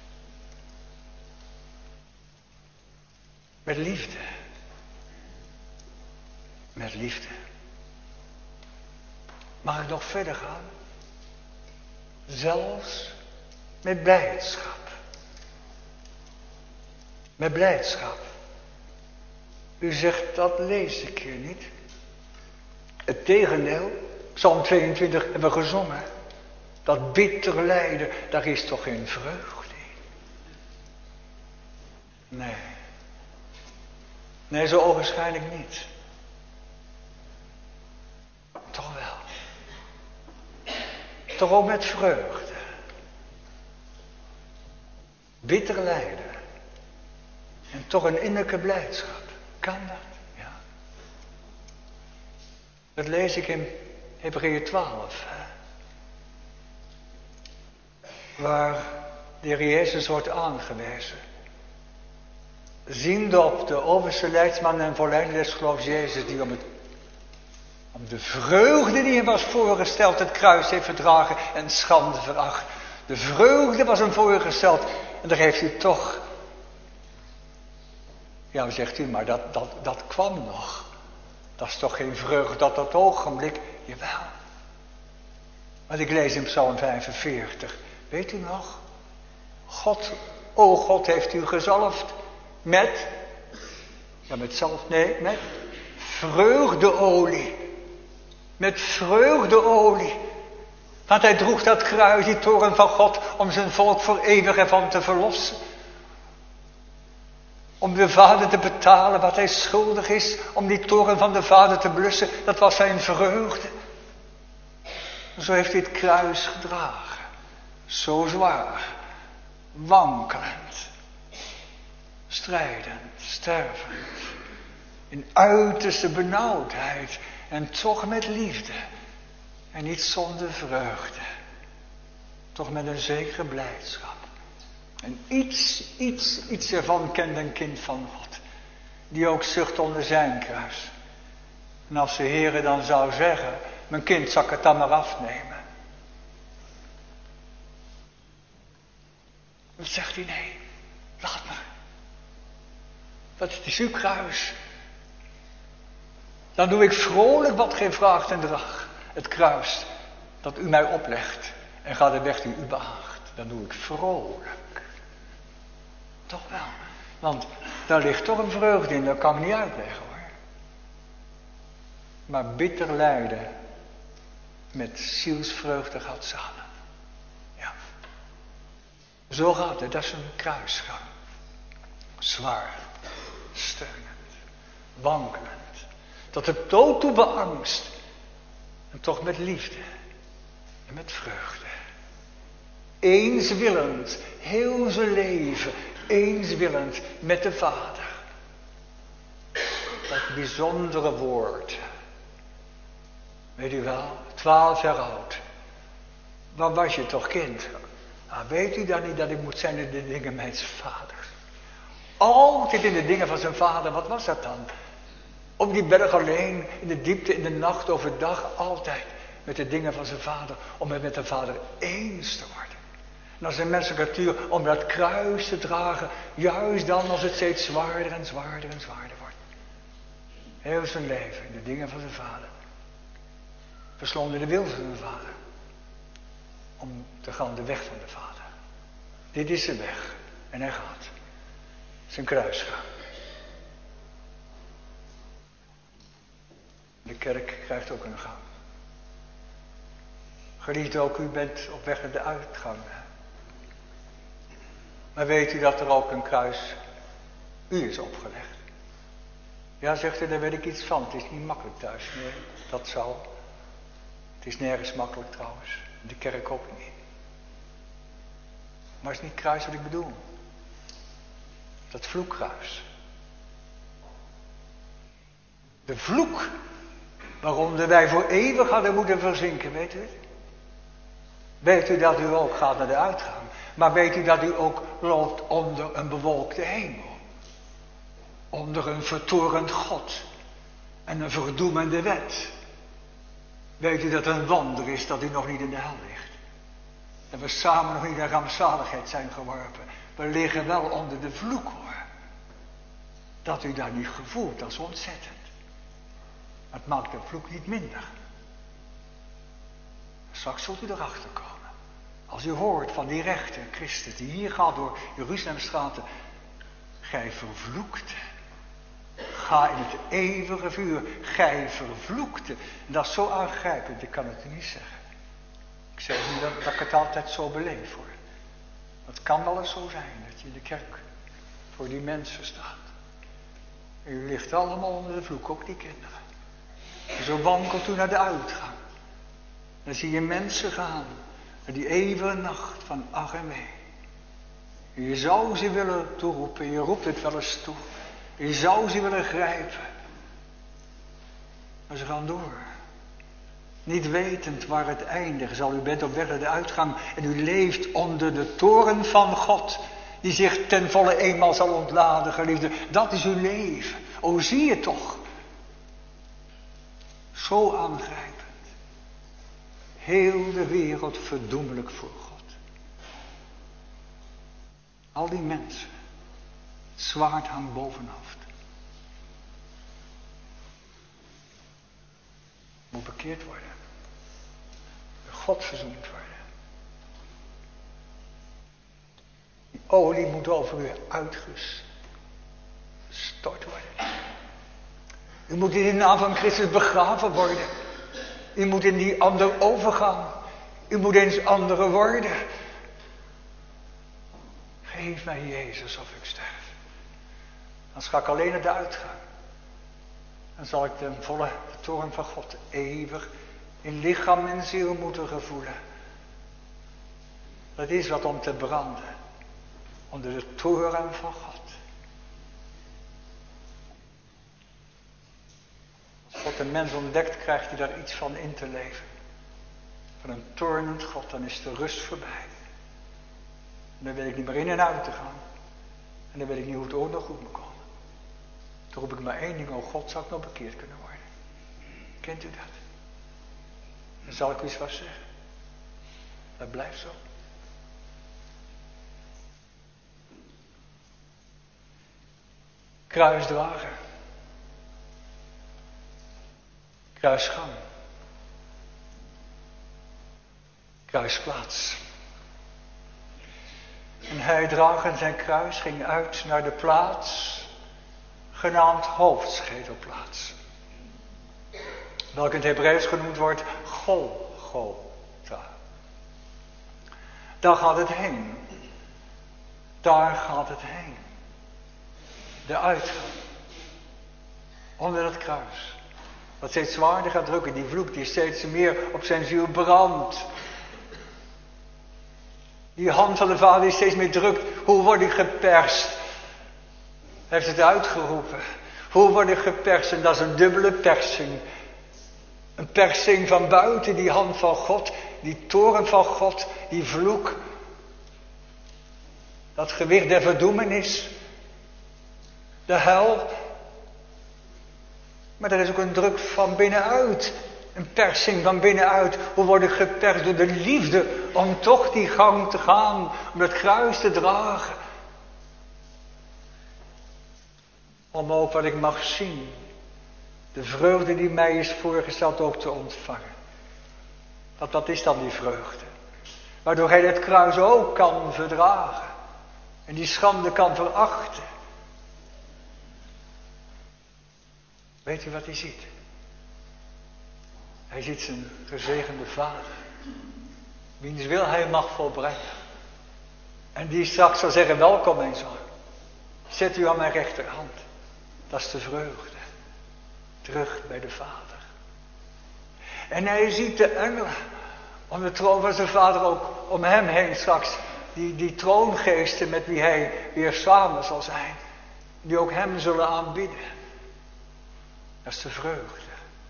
Speaker 2: Met liefde. Met liefde. Mag ik nog verder gaan? Zelfs met blijdschap. Met blijdschap. U zegt, dat lees ik hier niet. Het tegendeel, Psalm tweeëntwintig hebben we gezongen. Dat bitter lijden, daar is toch geen vreugde in. Nee. Nee, zo ogenschijnlijk niet. Toch wel. Toch ook met vreugde. Bitter lijden. En toch een innerlijke blijdschap. Kan dat? Ja. Dat lees ik in Hebreeën twaalf. Hè? Waar de Heer Jezus wordt aangewezen. Ziende op de overste leidsman en volleinder des geloofs Jezus, die om, het, om de vreugde die hem was voorgesteld het kruis heeft verdragen en schande veracht. De vreugde was hem voorgesteld en daar heeft u toch... Ja, dan zegt u, maar dat, dat, dat kwam nog. Dat is toch geen vreugde op dat ogenblik? Jawel. Want ik lees in Psalm vijfenveertig. Weet u nog? God, o God, heeft u gezalfd met, ja met zalf, nee, met vreugdeolie. Met vreugdeolie. Want hij droeg dat kruis, die toren van God, om zijn volk voor eeuwig ervan te verlossen. Om de Vader te betalen wat hij schuldig is. Om die toren van de Vader te blussen. Dat was zijn vreugde. Zo heeft hij het kruis gedragen. Zo zwaar. Wankelend. Strijdend. Stervend. In uiterste benauwdheid. En toch met liefde. En niet zonder vreugde. Toch met een zekere blijdschap. En iets, iets, iets ervan kent een kind van God. Die ook zucht onder zijn kruis. En als de Heere dan zou zeggen, mijn kind, zal ik het dan maar afnemen. Dan zegt hij, nee, laat maar. Dat is uw kruis. Dan doe ik vrolijk wat gij vraagt en draagt. Het kruis dat u mij oplegt. En ga de weg die u behaagt. Dan doe ik vrolijk. Toch wel. Want daar ligt toch een vreugde in. Dat kan ik niet uitleggen hoor. Maar bitter lijden met zielsvreugde gaat samen. Ja. Zo gaat het. Dat is een kruisgang. Zwaar. Steunend. Wankelend. Tot de dood toe beangst. En toch met liefde. En met vreugde. Eenswillend. Heel zijn leven. Eenswillend met de Vader. Dat bijzondere woord. Weet u wel, twaalf jaar oud. Waar was je toch kind? Nou, weet u dan niet dat ik moet zijn in de dingen mijns vaders? Altijd in de dingen van zijn vader, wat was dat dan? Op die berg alleen, in de diepte, in de nacht, overdag, altijd met de dingen van zijn vader. Om met de Vader eens te worden. En als een menselijke natuur om dat kruis te dragen, juist dan als het steeds zwaarder en zwaarder en zwaarder wordt. Heel zijn leven in de dingen van zijn vader. Verslonden de wil van zijn vader. Om te gaan de weg van de vader. Dit is de weg. En hij gaat. Zijn kruis gaan. De kerk krijgt ook een gang. Geliefd ook, u bent op weg naar de uitgang. Maar weet u dat er ook een kruis u is opgelegd? Ja, zegt u, daar weet ik iets van. Het is niet makkelijk thuis. Nee, dat zal. Het is nergens makkelijk trouwens. De kerk ook niet. Maar het is niet kruis wat ik bedoel. Dat vloekkruis. De vloek waaronder wij voor eeuwig hadden moeten verzinken, weet u het? Weet u dat u ook gaat naar de uitgang? Maar weet u dat u ook loopt onder een bewolkte hemel? onder een vertorend God en een verdoemende wet. Weet u dat het een wonder is dat u nog niet in de hel ligt? Dat we samen nog niet in rampzaligheid zijn geworpen. We liggen wel onder de vloek, hoor. Dat u dat niet gevoelt, dat is ontzettend. Het maakt de vloek niet minder. Straks zult u erachter komen. Als u hoort van die rechter Christus die hier gaat door Jeruzalemstraten. Gij vervloekte. Ga in het eeuwige vuur. Gij vervloekte. En dat is zo aangrijpend, ik kan het u niet zeggen. Ik zeg niet dat, dat ik het altijd zo beleef, hoor. Het kan wel eens zo zijn dat je in de kerk voor die mensen staat. En u ligt allemaal onder de vloek, ook die kinderen. En zo wankelt u naar de uitgang. Dan zie je mensen gaan. En die eeuwige nacht van ach en wee. En je zou ze willen toeroepen. Je roept het wel eens toe. En je zou ze willen grijpen. Maar ze gaan door. Niet wetend waar het eindigt zal. U bent op weg naar de uitgang. En u leeft onder de toren van God. Die zich ten volle eenmaal zal ontladen, geliefde. Dat is uw leven. O, zie je toch. Zo aangrijpend. Heel de wereld verdoemelijk voor God. Al die mensen. Het zwaard hangt boven hun hoofd. Moet bekeerd worden. Door God verzoend worden. Die olie moet over u uitgestort worden. U moet in de naam van Christus begraven worden. U moet in die ander overgaan. U moet eens andere worden. Geef mij Jezus of ik sterf. Dan ga ik alleen naar de uitgang. Dan zal ik de volle toorn van God eeuwig in lichaam en ziel moeten gevoelen. Dat is wat om te branden. Onder de toorn van God. Als God een mens ontdekt, krijgt hij daar iets van in te leven. Van een toornend God, dan is de rust voorbij. En dan weet ik niet meer in en uit te gaan. En dan weet ik niet hoe het ooit nog goed moet komen. Toen roep ik maar één ding, oh God, zou ik nog bekeerd kunnen worden. Kent u dat? Dan zal ik u eens wat zeggen. Dat blijft zo. Kruisdrager. Kruisgang. Kruisplaats. En hij dragend zijn kruis ging uit naar de plaats, genaamd hoofdschedelplaats. Welke in het Hebreeuws genoemd wordt Golgotha. Daar gaat het heen. Daar gaat het heen. De uitgang. Onder het kruis. Wat steeds zwaarder gaat drukken. Die vloek die steeds meer op zijn ziel brandt. Die hand van de Vader die steeds meer drukt. Hoe word ik geperst? Hij heeft het uitgeroepen. Hoe word ik geperst? En dat is een dubbele persing. Een persing van buiten die hand van God. Die toren van God. Die vloek. Dat gewicht der verdoemenis. De hel. Maar er is ook een druk van binnenuit. Een persing van binnenuit. Hoe word ik geperst door de liefde. Om toch die gang te gaan. Om het kruis te dragen. Om ook wat ik mag zien. De vreugde die mij is voorgesteld ook te ontvangen. Want dat is dan die vreugde. Waardoor hij het kruis ook kan verdragen. En die schande kan verachten. Weet u wat hij ziet? Hij ziet zijn gezegende Vader. Wiens wil hij mag volbrengen. En die straks zal zeggen, welkom mijn zoon. Zet u aan mijn rechterhand. Dat is de vreugde. Terug bij de Vader. En hij ziet de engelen. Om de troon van zijn Vader ook om hem heen straks. Die, die troongeesten met wie hij weer samen zal zijn. Die ook hem zullen aanbidden. Dat is de vreugde.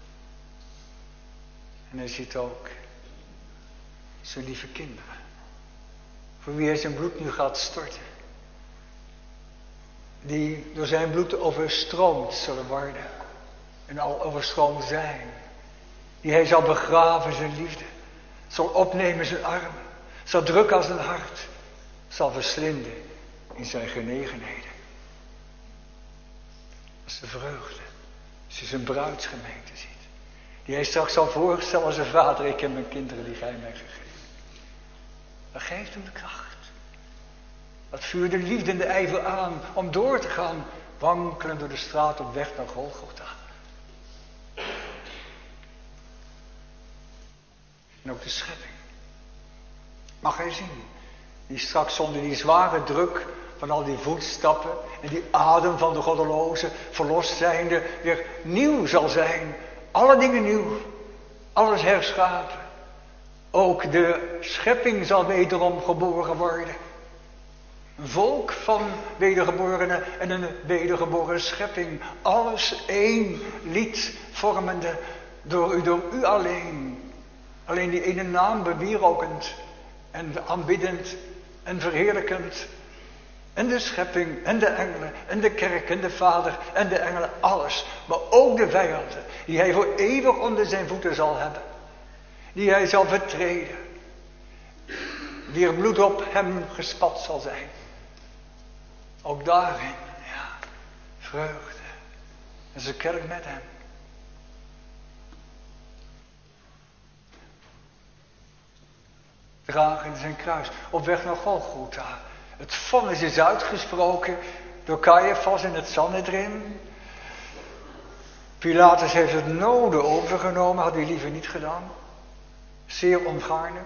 Speaker 2: En hij ziet ook zijn lieve kinderen. Voor wie hij zijn bloed nu gaat storten. die door zijn bloed overstroomd zullen worden en al overstroomd zijn. Die hij zal begraven in zijn liefde, zal opnemen in zijn armen, zal drukken als een hart, zal verslinden in zijn genegenheden. Dat is de vreugde, als je zijn bruidsgemeente ziet. Die hij straks zal voorstellen als een vader, ik heb mijn kinderen die gij mij gegeven. Dat geeft hem de kracht. Dat vuurt de liefde en de ijver aan om door te gaan, wankelen door de straat op weg naar Golgotha. En ook de schepping. Mag hij zien, die straks zonder die zware druk van al die voetstappen en die adem van de goddeloze, verlost zijnde, weer nieuw zal zijn. Alle dingen nieuw, alles herschapen. Ook de schepping zal wederom geboren worden. Een volk van wedergeborenen en een wedergeboren schepping. Alles één lied vormende door u, door u alleen. Alleen die ene naam bewierokend en aanbiddend en verheerlijkend. En de schepping en de engelen en de kerk en de vader en de engelen, alles. Maar ook de vijanden die hij voor eeuwig onder zijn voeten zal hebben. Die hij zal vertreden. Wier bloed op hem gespat zal zijn. Ook daarin, ja, vreugde. En zijn kerk met hem. Dragen in zijn kruis, op weg naar Golgotha. Het vonnis is uitgesproken door Caiaphas in het Sanhedrin. Pilatus heeft het noden overgenomen, had hij liever niet gedaan. Zeer ongaarne.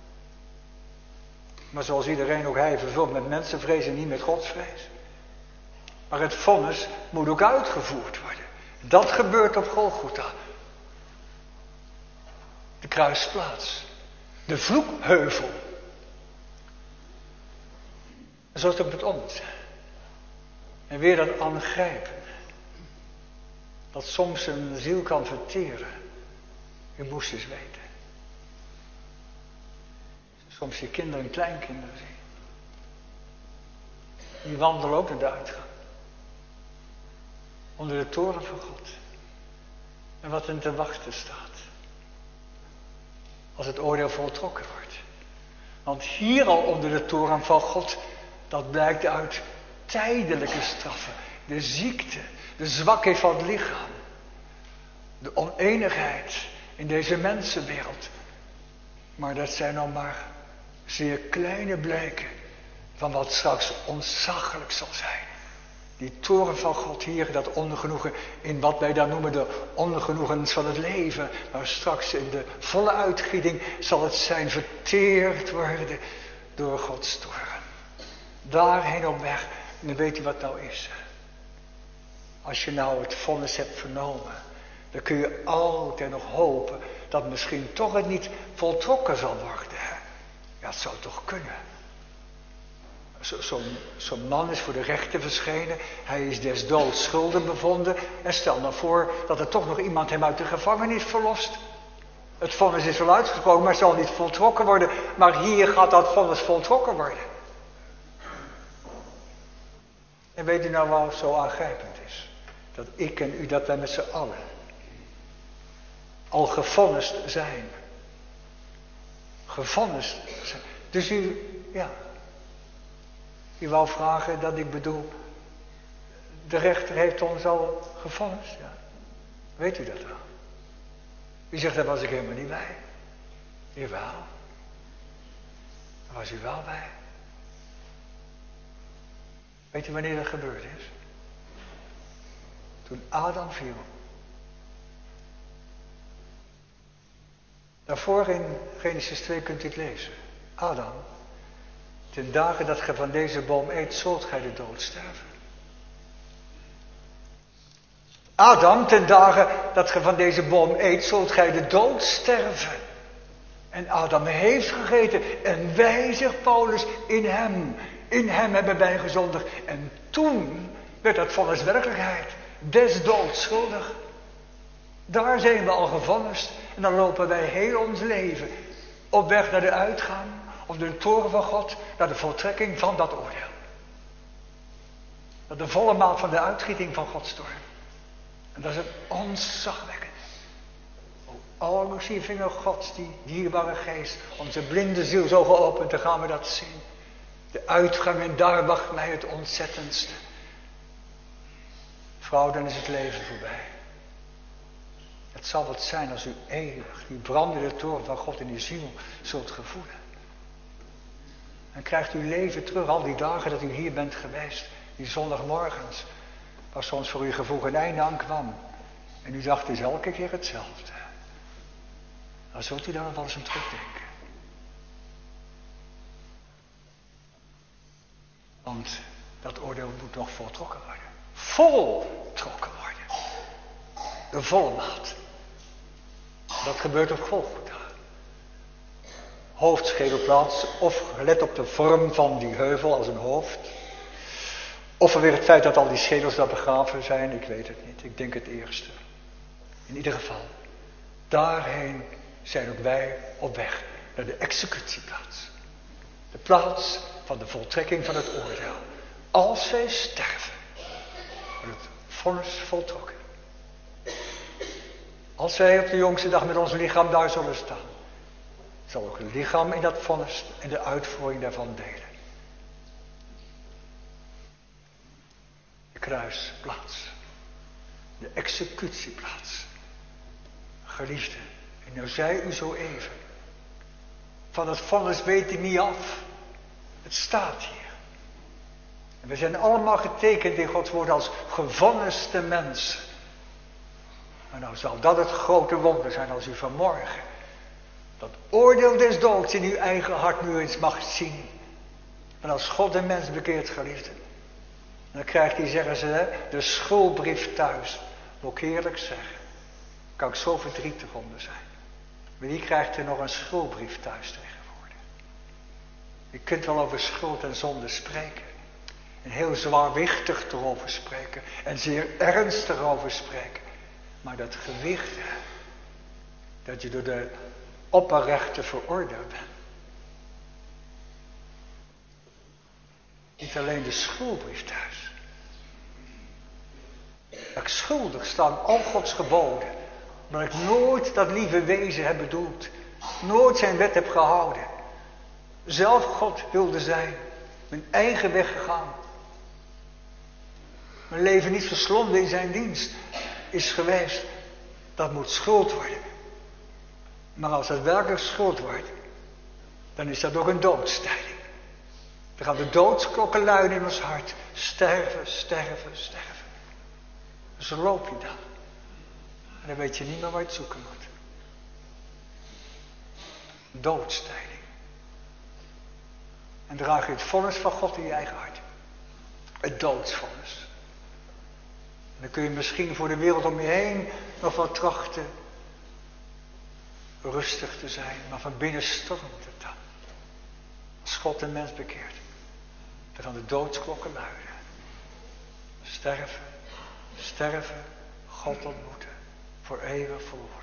Speaker 2: Maar zoals iedereen ook hij vervuld met mensenvrees en niet met godsvrees. Maar het vonnis moet ook uitgevoerd worden. Dat gebeurt op Golgotha. De kruisplaats. De vloekheuvel. Zo is het ook met ons. En weer dat aangrijpen. Dat soms een ziel kan verteren. Je moest eens weten. Soms je kinderen en kleinkinderen zien. Die wandelen ook naar de uitgang. Onder de toren van God. En wat hen te wachten staat. Als het oordeel voltrokken wordt. Want hier al onder de toren van God, dat blijkt uit tijdelijke straffen. De ziekte, de zwakheid van het lichaam. De oneenigheid in deze mensenwereld. Maar dat zijn nog maar zeer kleine blijken van wat straks ontzaglijk zal zijn. Die toren van God hier, dat ongenoegen in wat wij dan noemen de ongenoegens van het leven. Maar straks in de volle uitgieding zal het zijn verteerd worden door Gods toren. Daarheen op weg. En dan weet u wat nou is. Als je nou het vonnis hebt vernomen, dan kun je altijd nog hopen dat misschien toch het niet voltrokken zal worden. Ja, het zou toch kunnen. Zo'n zo, zo man is voor de rechter verschenen. Hij is des doods schuldig bevonden. En stel nou voor dat er toch nog iemand hem uit de gevangenis verlost. Het vonnis is wel uitgesproken, maar het zal niet voltrokken worden. Maar hier gaat dat vonnis voltrokken worden. En weet u nou wat zo aangrijpend is? Dat ik en u, dat wij met z'n allen al gevonnist zijn. Gevonnist zijn. Dus u, ja... U wou vragen dat ik bedoel, de rechter heeft ons al gevonnist. Ja. Weet u dat wel? U zegt, daar was ik helemaal niet bij. Jawel. Daar was u wel bij. Weet u wanneer dat gebeurd is? Toen Adam viel. Daarvoor in Genesis twee kunt u het lezen. Adam. Ten dagen dat gij van deze boom eet, zult gij de dood sterven. Adam, ten dagen dat gij van deze boom eet, zult gij de dood sterven. En Adam heeft gegeten. En wij, zegt Paulus, in hem. In hem hebben wij gezondigd. En toen werd dat vonnis werkelijkheid. Des doods schuldig. Daar zijn we al gevonnist. En dan lopen wij heel ons leven op weg naar de uitgang. Of de toren van God, naar de voltrekking van dat oordeel. Dat de volle maat van de uitgieting van Gods storm. En dat is het ontzagwekkend. O, Lucifer Gods, die dierbare geest, onze blinde ziel zo geopend, dan gaan we dat zien. De uitgang en daar wacht mij het ontzettendste. Vrouw, dan is het leven voorbij. Het zal wat zijn als u eeuwig die brandende toorn van God in uw ziel zult gevoelen. En krijgt u leven terug, al die dagen dat u hier bent geweest. Die zondagmorgens, waar soms voor uw gevoel een einde aan kwam. En u dacht, het is elke keer hetzelfde. Dan zult u daar nog wel eens aan terugdenken. Want dat oordeel moet nog voltrokken worden. Voltrokken worden. De volle maat. Dat gebeurt op Golgotha. Hoofdschedelplaats, of let op de vorm van die heuvel als een hoofd. Of weer het feit dat al die schedels daar begraven zijn, ik weet het niet. Ik denk het eerste. In ieder geval, daarheen zijn ook wij op weg naar de executieplaats. De plaats van de voltrekking van het oordeel. Als wij sterven, wordt het vonnis voltrokken. Als wij op de jongste dag met ons lichaam daar zullen staan, zal ook het lichaam in dat vonnis en de uitvoering daarvan delen. De kruisplaats. De executieplaats. Geliefde, en nou zei u zo even, van het vonnis weet ik niet af. Het staat hier. En we zijn allemaal getekend in Gods woord als gevonniste mensen. Maar nou zal dat het grote wonder zijn als u vanmorgen dat oordeel des doods in uw eigen hart nu eens mag zien. En als God een mens bekeert, geliefde, dan krijgt hij, zeggen ze, hè, de schuldbrief thuis. Moet ik eerlijk zeggen, kan ik zo verdrietig onder zijn. Maar wie krijgt er nog een schuldbrief thuis tegenwoordig? Je kunt wel over schuld en zonde spreken. En heel zwaarwichtig erover spreken. En zeer ernstig over spreken. Maar dat gewicht, hè, dat je door de opperrechter veroordeeld bent. Niet alleen de schuldbrief thuis. Dat ik schuldig sta aan al Gods geboden. Maar ik nooit dat lieve wezen heb bedoeld. Nooit zijn wet heb gehouden. Zelf God wilde zijn. Mijn eigen weg gegaan. Mijn leven niet verslonden in zijn dienst is geweest. Dat moet schuld worden. Maar als het werkelijk schuld wordt, dan is dat ook een doodstijding. Dan gaan de doodsklokken luiden in ons hart. Sterven, sterven, sterven. Zo loop je dan. En dan weet je niet meer waar je het zoeken moet. Doodstijding. En draag je het vonnis van God in je eigen hart. Het doodsvonnis. En dan kun je misschien voor de wereld om je heen nog wel trachten rustig te zijn. Maar van binnen stormt het dan. Als God een mens bekeert. Dan gaan de doodsklokken luiden. Sterven, sterven, God ontmoeten. Voor eeuwig verloren.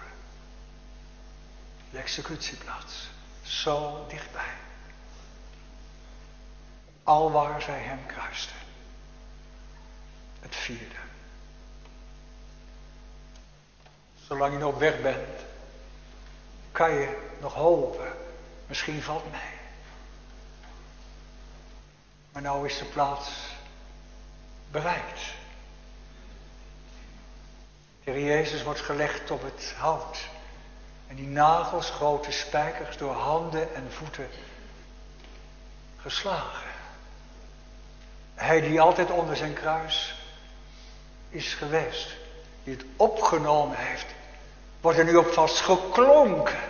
Speaker 2: De executieplaats. Zo dichtbij. Alwaar zij hem kruisten. Het vierde. Zolang je nog op weg bent, kan je nog hopen. Misschien valt mij. Maar nou is de plaats bereikt. De Heer Jezus wordt gelegd op het hout. En die nagels, grote spijkers, door handen en voeten geslagen. Hij die altijd onder zijn kruis is geweest, die het opgenomen heeft, wordt er nu op vast geklonken.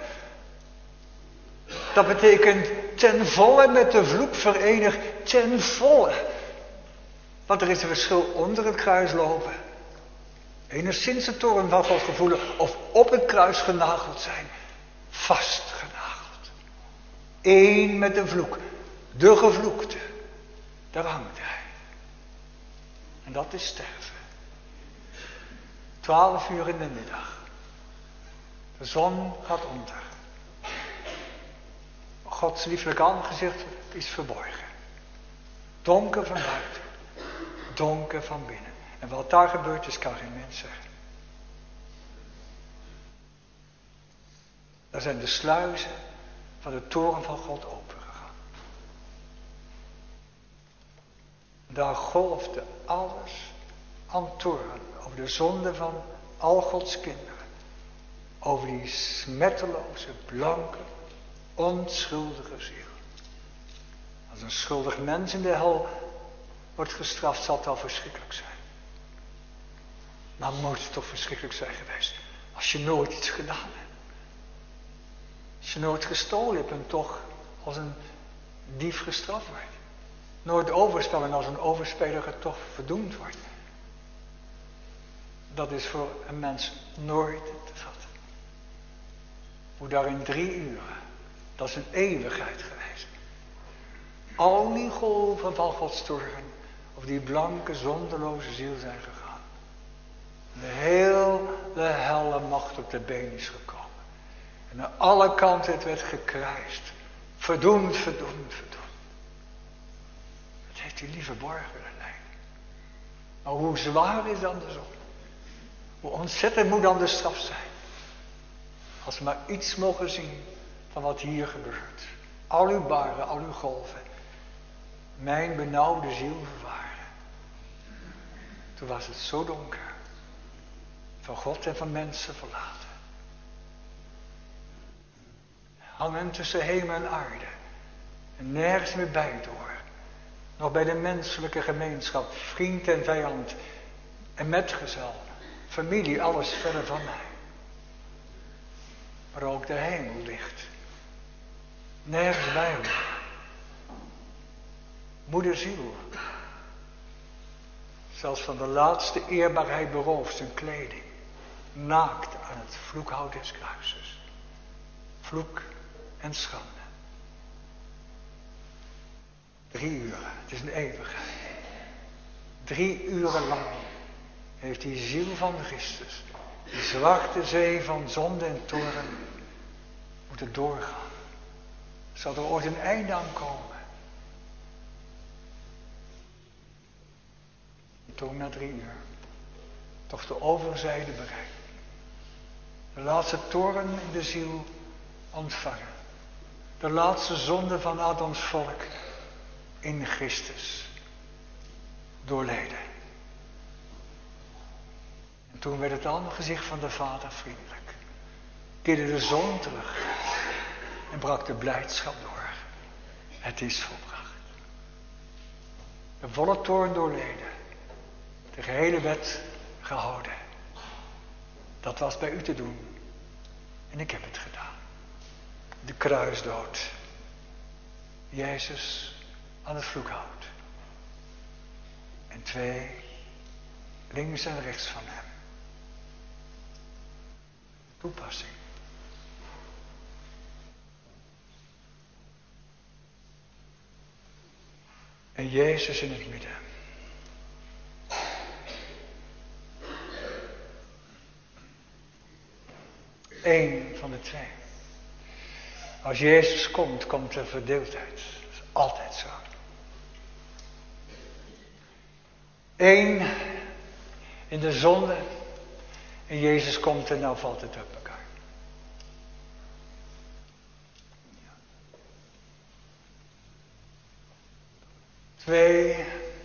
Speaker 2: Dat betekent ten volle met de vloek verenigd, ten volle. Want er is een verschil onder het kruis lopen. Enigszins de toorn van God gevoelen of op het kruis genageld zijn. Vastgenageld. Eén met de vloek. De gevloekte. Daar hangt hij. En dat is sterven. Twaalf uur in de middag. De zon gaat onder. Gods lieflijk aangezicht is verborgen. Donker van buiten. donker van binnen. En wat daar gebeurd is, kan geen mens zeggen. Daar zijn de sluizen van de toren van God opengegaan. Daar golfde alles aan toren over de zonde van al Gods kinderen. Over die smetteloze, blanke, onschuldige ziel. Als een schuldig mens in de hel wordt gestraft, zal het wel verschrikkelijk zijn. Maar moet het toch verschrikkelijk zijn geweest als je nooit iets gedaan hebt. Als je nooit gestolen hebt en toch als een dief gestraft wordt. Nooit overspel en als een overspeler toch verdoemd wordt. Dat is voor een mens nooit te vatten. Hoe daar in drie uren, dat is een eeuwigheid geweest. Al die golven van Gods toorn over die blanke, zonderloze ziel zijn gegaan. De hele helle macht op de been is gekomen. En aan alle kanten het werd gekruist. Verdoemd, verdoemd, verdoemd. Het heeft die lieve borger lijden. Maar hoe zwaar is dan de zon? Hoe ontzettend moet dan de straf zijn? Als we maar iets mogen zien van wat hier gebeurt. Al uw baren, al uw golven. Mijn benauwde ziel verwaren. Toen was het zo donker. Van God en van mensen verlaten. Hangen tussen hemel en aarde. En nergens meer bij door. Nog bij de menselijke gemeenschap. Vriend en vijand. En metgezel. Familie, alles verder van mij. Maar ook de hemel ligt. Nergens bij me. Moederziel. Zelfs van de laatste eerbaarheid beroofd zijn kleding. Naakt aan het vloekhout des kruises. Vloek en schande. Drie uren, het is een eeuwigheid. Drie uren lang heeft die ziel van Christus, die zwarte zee van zonde en toorn, moeten doorgaan. Zal er ooit een einde aan komen? En toen na drie uur, toch de overzijde bereikt. De laatste toorn in de ziel ontvangen. De laatste zonde van Adams volk in Christus doorleden. En toen werd het aangezicht van de Vader vriendelijk. Keerde de zon terug en brak de blijdschap door. Het is volbracht. De volle toorn doorleden. De gehele wet gehouden. Dat was bij u te doen. En ik heb het gedaan. De kruisdood. Jezus aan het vloekhout. En twee, links en rechts van hem. Toepassing. En Jezus in het midden. Eén van de twee. Als Jezus komt, komt er verdeeldheid. Dat is altijd zo. Eén in de zonde. En Jezus komt en nou valt het op elkaar. Twee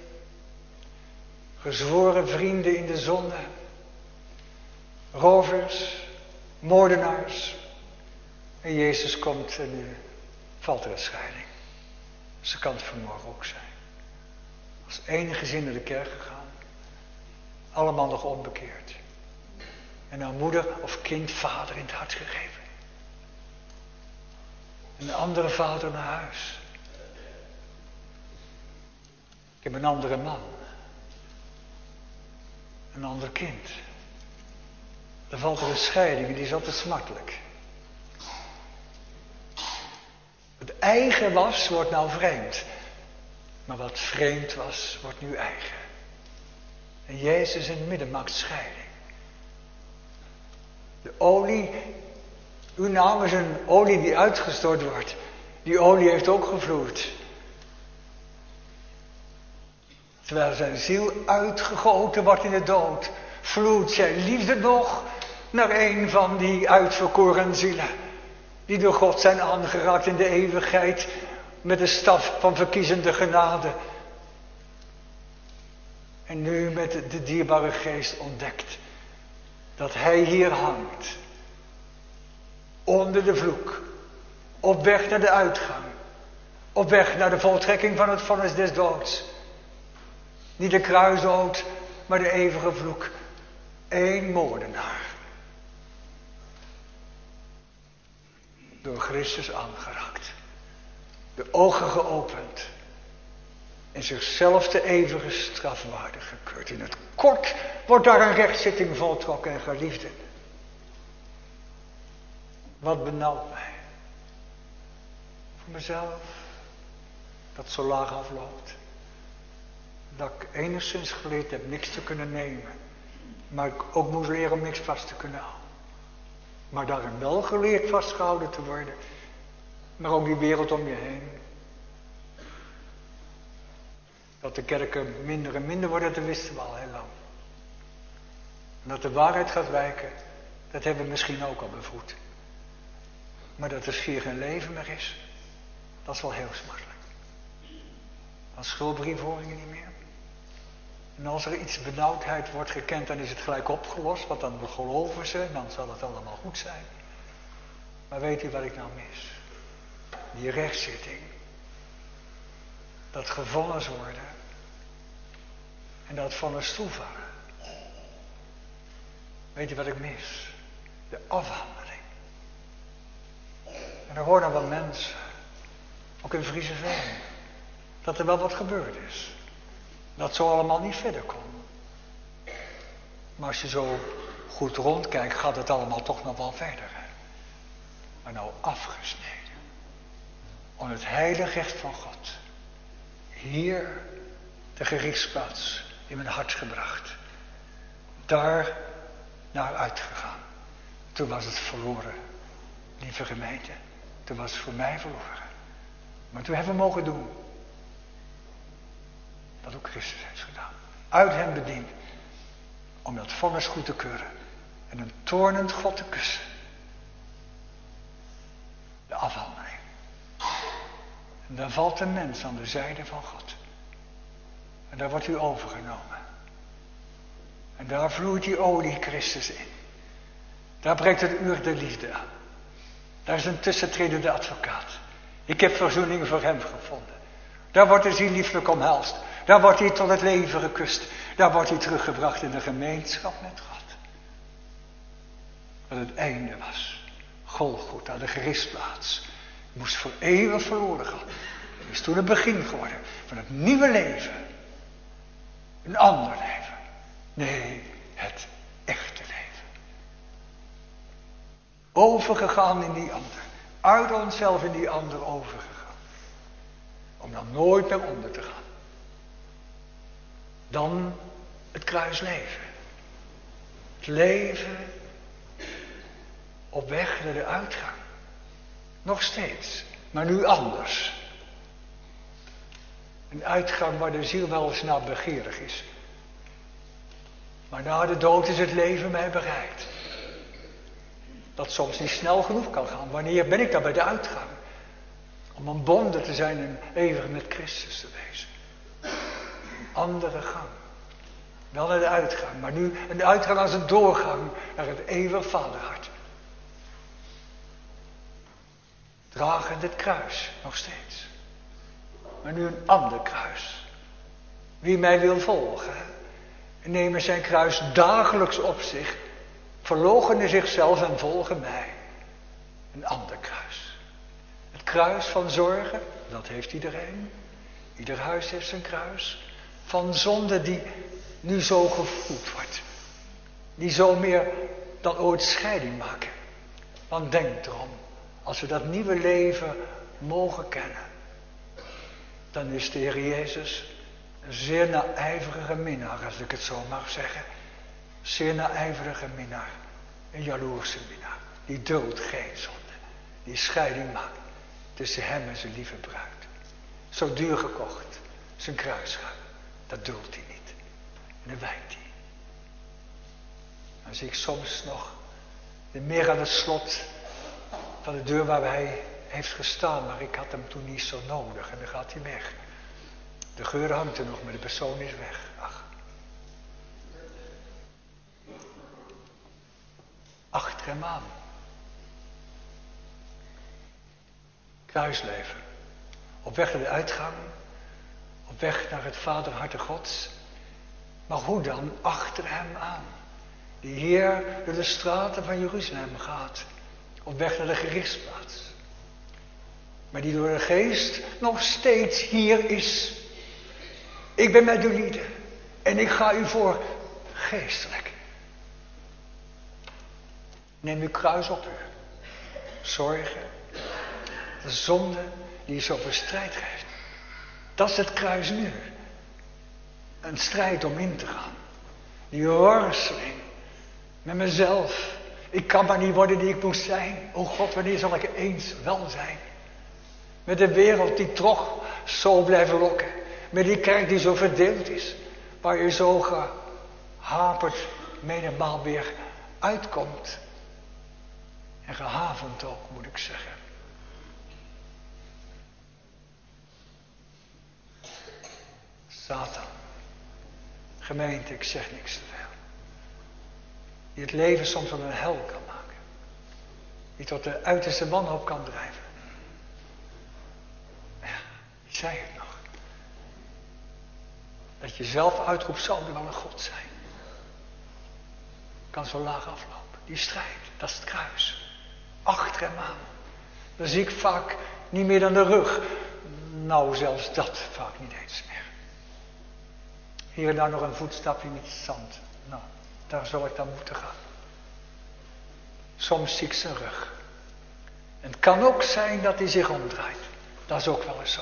Speaker 2: gezworen vrienden in de zonde. Rovers, moordenaars. En Jezus komt en nu valt er een scheiding. Ze kan het vanmorgen ook zijn. Als enige zin naar de kerk gegaan. Allemaal nog onbekeerd. En aan moeder of kind vader in het hart gegeven. En een andere vader naar huis. Ik heb een andere man. Een ander kind. Dan valt er een scheiding en die is altijd smartelijk. Het eigen was, wordt nou vreemd. Maar wat vreemd was, wordt nu eigen. En Jezus in het midden maakt scheiding. De olie, uw naam is een olie die uitgestort wordt. Die olie heeft ook gevloeid. Terwijl zijn ziel uitgegoten wordt in de dood, vloeit zijn liefde nog naar een van die uitverkoren zielen, die door God zijn aangeraakt in de eeuwigheid met de staf van verkiezende genade. En nu met de dierbare geest ontdekt dat hij hier hangt, onder de vloek, op weg naar de uitgang, op weg naar de voltrekking van het vonnis des doods. Niet de kruisdood, maar de eeuwige vloek. Eén moordenaar. Door Christus aangeraakt. De ogen geopend. En zichzelf de eeuwige strafwaardig gekeurd. In het kort wordt daar een rechtszitting voltrokken en geliefden. Wat benauwt mij. Voor mezelf. Dat zo laag afloopt. Dat ik enigszins geleerd heb niks te kunnen nemen. Maar ik ook moest leren om niks vast te kunnen houden. Maar daarin wel geleerd vastgehouden te worden. Maar ook die wereld om je heen. Dat de kerken minder en minder worden, dat wisten we al heel lang. En dat de waarheid gaat wijken, dat hebben we misschien ook al bevroed. Maar dat er schier geen leven meer is, dat is wel heel smartelijk. Dan schuldbriefhoringen niet meer. En als er iets benauwdheid wordt gekend, dan is het gelijk opgelost, want dan geloven ze, dan zal het allemaal goed zijn. Maar weet u wat ik nou mis? Die rechtszitting. Dat gevonnis worden. En dat vonnis toevangen. Weet u wat ik mis? De afhandeling. En er horen wel mensen, ook in Frieseveen, dat er wel wat gebeurd is. Dat zo allemaal niet verder kon. Maar als je zo goed rondkijkt, gaat het allemaal toch nog wel verder. Hè? Maar nou afgesneden. Om het heilige recht van God. Hier de gerichtsplaats in mijn hart gebracht. Daar naar uitgegaan. Toen was het verloren. Lieve gemeente. Toen was het voor mij verloren. Maar toen hebben we mogen doen. Wat ook Christus heeft gedaan. Uit hem bediend. Om dat vonnis goed te keuren. En een toornend God te kussen. De afhandeling. En dan valt de mens aan de zijde van God. En daar wordt u overgenomen. En daar vloeit die olie Christus in. Daar breekt het uur de liefde aan. Daar is een tussentredende advocaat. Ik heb verzoening voor hem gevonden. Daar wordt de ziel lieflijk omhelst. Daar wordt hij tot het leven gekust. Daar wordt hij teruggebracht in de gemeenschap met God. Dat het einde was. Golgotha, de gerichtsplaats. Moest voor eeuwig verloren gaan. Het is toen het begin geworden van het nieuwe leven. Een ander leven. Nee, het echte leven. Overgegaan in die ander. Uit onszelf in die ander overgegaan. Om dan nooit meer onder te gaan. Dan het kruisleven. Het leven op weg naar de uitgang. Nog steeds, maar nu anders. Een uitgang waar de ziel wel eens naar begeerig is. Maar na de dood is het leven mij bereikt. Dat soms niet snel genoeg kan gaan. Wanneer ben ik dan bij de uitgang? Om ontbonden te zijn en eeuwig met Christus te wezen. Een andere gang. Wel naar de uitgang, maar nu een uitgang als een doorgang naar het eeuwig vaderhart. Dragend het kruis, nog steeds. Maar nu een ander kruis. Wie mij wil volgen, nemen zijn kruis dagelijks op zich, verloochenen zichzelf en volgen mij. Een ander kruis. Het kruis van zorgen, dat heeft iedereen. Ieder huis heeft zijn kruis. Van zonde die nu zo gevoeld wordt. Die zo meer dan ooit scheiding maken. Want denk erom. Als we dat nieuwe leven mogen kennen, dan is de Heer Jezus een zeer naijverige minnaar, als ik het zo mag zeggen. Zeer naijverige minnaar. Een jaloerse minnaar. Die duldt geen zonde. Die scheiding maakt tussen hem en zijn lieve bruid. Zo duur gekocht. Zijn kruisgang. Dat duldt hij niet. En dan wijkt hij. Dan zie ik soms nog de meer aan het slot van de deur waar hij heeft gestaan. Maar ik had hem toen niet zo nodig. En dan gaat hij weg. De geur hangt er nog, maar de persoon is weg. Ach. Achter hem aan. Kruisleven. Op weg naar de uitgang. Op weg naar het vaderharte Gods. Maar hoe dan? Achter hem aan. Die Heer door de straten van Jeruzalem gaat. Op weg naar de gerichtsplaats. Maar die door de geest nog steeds hier is. Ik ben met u lieden. En ik ga u voor geestelijk. Neem uw kruis op u. Zorgen. De zonde die zoveel strijd geeft. Dat is het kruis nu. Een strijd om in te gaan. Die worsteling. Met mezelf. Ik kan maar niet worden die ik moest zijn. O God, wanneer zal ik eens wel zijn? Met de wereld die toch zo blijft lokken. Met die kerk die zo verdeeld is. Waar je zo gehaperd menigmaal weer uitkomt. En gehavend ook, moet ik zeggen. Satan. Gemeente, ik zeg niks te veel. Die het leven soms tot een hel kan maken. Die tot de uiterste wanhoop kan drijven. Ja, wie zei het nog? Dat je zelf uitroept, zal er wel een God zijn. Kan zo laag aflopen. Die strijd, dat is het kruis. Achter hem aan. Dan zie ik vaak niet meer dan de rug. Nou, zelfs dat vaak niet eens meer. Hier en daar nog een voetstapje in het zand. Nou, daar zal ik dan moeten gaan. Soms zie ik zijn rug. En het kan ook zijn dat hij zich omdraait. Dat is ook wel eens zo.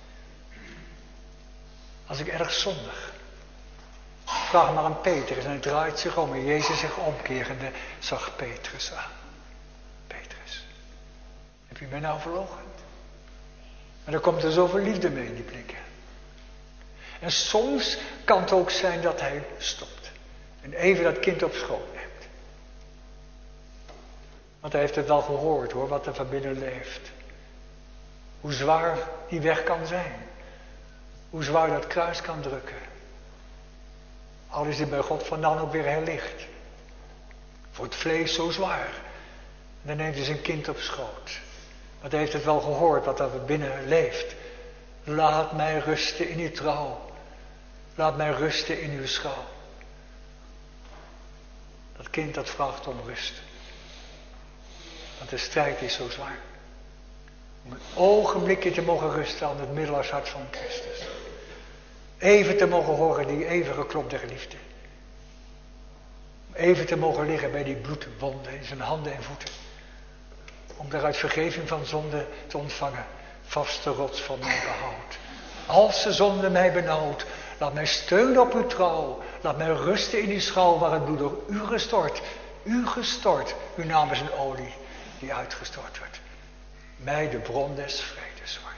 Speaker 2: Als ik erg zondig. Vraag maar aan Petrus en hij draait zich om en Jezus zich omkerende zag Petrus aan. Petrus, heb je mij nou verloochend? Maar er komt er zoveel liefde mee in die blikken. En soms kan het ook zijn dat hij stopt. En even dat kind op schoot neemt. Want hij heeft het wel gehoord hoor, wat er van binnen leeft. Hoe zwaar die weg kan zijn. Hoe zwaar dat kruis kan drukken. Al is het bij God vandaan ook weer heel licht. Voor het vlees zo zwaar. En dan neemt hij zijn kind op schoot. Want hij heeft het wel gehoord wat er van binnen leeft. Laat mij rusten in uw trouw. Laat mij rusten in uw schouw. Dat kind dat vraagt om rust. Want de strijd is zo zwaar. Om een ogenblikje te mogen rusten aan het middelaarshart van Christus. Even te mogen horen die eeuwige klop der liefde. Om even te mogen liggen bij die bloedwonden in zijn handen en voeten. Om daaruit vergeving van zonde te ontvangen. Vaste rots van mijn behoud. Als de zonde mij benauwt, laat mij steunen op uw trouw. Laat mij rusten in uw schouw waar het bloed door u gestort. U gestort. Uw naam is een olie die uitgestort wordt. Mij de bron des vredes wordt.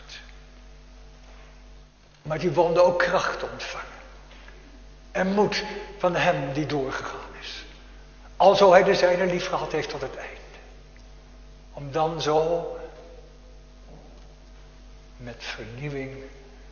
Speaker 2: Maar die wonden ook kracht ontvangen. En moed van hem die doorgegaan is. Alzo hij de zijne lief gehad heeft tot het einde. Om dan zo met vernieuwing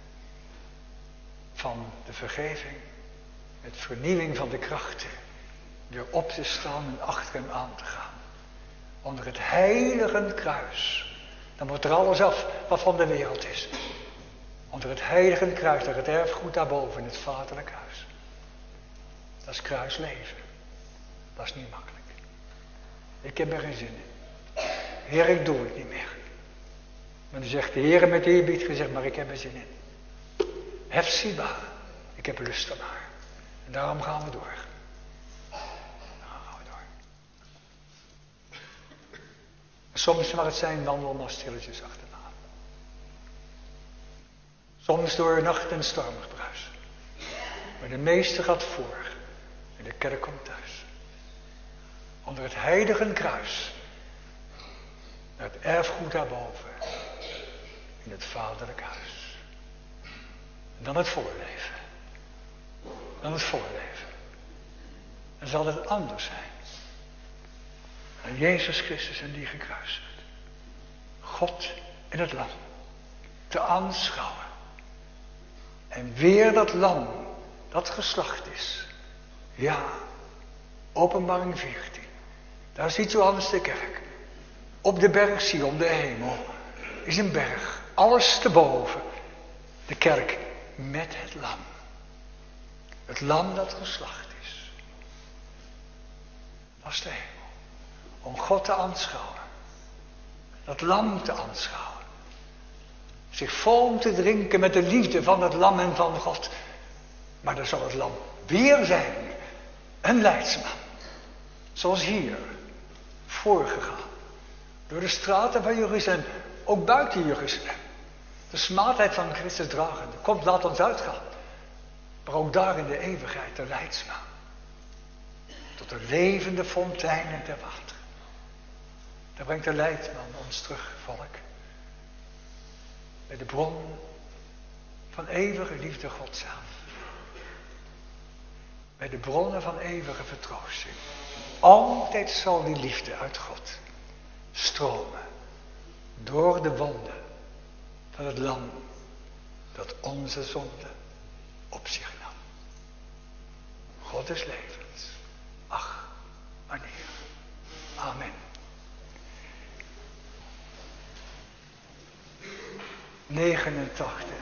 Speaker 2: van de vergeving, met vernieuwing van de krachten, weer op te staan en achter hem aan te gaan. Onder het heilige kruis. Dan wordt er alles af wat van de wereld is. Onder het heilige kruis, naar het erfgoed daarboven in het vaderlijk huis. Dat is kruisleven. Dat is niet makkelijk. Ik heb er geen zin in. Heer, ik doe het niet meer. Maar dan zegt de Heer met eerbied gezegd, maar ik heb er zin in. Hefziba, ik heb lust aan haar. En daarom gaan we door. Daarom gaan we door. Soms mag het zijn wandel maar stilletjes achterna. Soms door nacht en stormig bruis. Maar de meeste gaat voor. En de kerk komt thuis. Onder het heilige kruis. Naar het erfgoed daarboven. In het vaderlijk huis. En dan het voorleven. dan het voorleven. Dan zal het anders zijn. Dan Jezus Christus en die gekruisigd. God en het lam. Te aanschouwen. En weer dat lam, dat geslacht is. Ja, Openbaring veertien. Daar ziet Johannes de kerk. Op de berg Sion, de hemel, is een berg. Alles te boven. De kerk met het lam. Het lam dat geslacht is. Dat is de hemel. Om God te aanschouwen. Dat lam te aanschouwen. Zich vol te drinken met de liefde van het lam en van God. Maar dan zal het lam weer zijn. Een leidsman. Zoals hier. Voorgegaan. Door de straten van Jeruzalem. Ook buiten Jeruzalem. De smaadheid van Christus dragende. Komt, laat ons uitgaan. Maar ook daar in de eeuwigheid de leidsman. Tot de levende fonteinen der water. Daar brengt de leidsman ons terug, volk. Bij de bron van eeuwige liefde Gods aan. Bij de bronnen van eeuwige vertroosting. Altijd zal die liefde uit God stromen. Door de wonden van het lam dat onze zonde op zich nam. God is levend. Ach, wanneer. Amen. negenentachtig.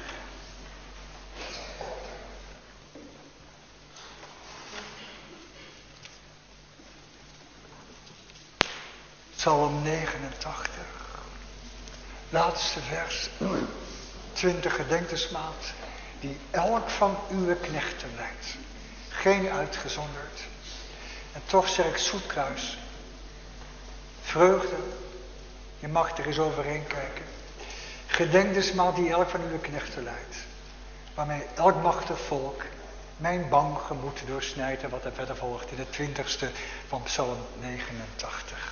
Speaker 2: Psalm negenentachtig. Laatste vers. twintig gedenktersmaat. Die elk van uw knechten leidt. Geen uitgezonderd. En toch zeg ik zoetkruis. Vreugde. Je mag er eens overheen kijken. Gedenktersmaat die elk van uw knechten leidt. Waarmee elk machtig volk mijn bang gemoed doorsnijdt. En wat er verder volgt in het twintigste van Psalm negenentachtig.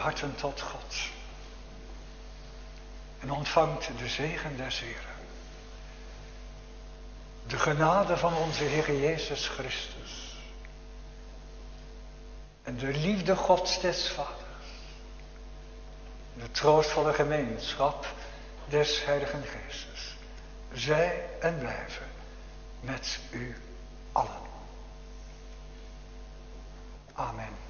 Speaker 2: harten tot God. En ontvangt de zegen des Heren. De genade van onze Heer Jezus Christus. En de liefde Gods des Vaders. De troostvolle gemeenschap des Heiligen Geestes. Zij en blijven met u allen. Amen.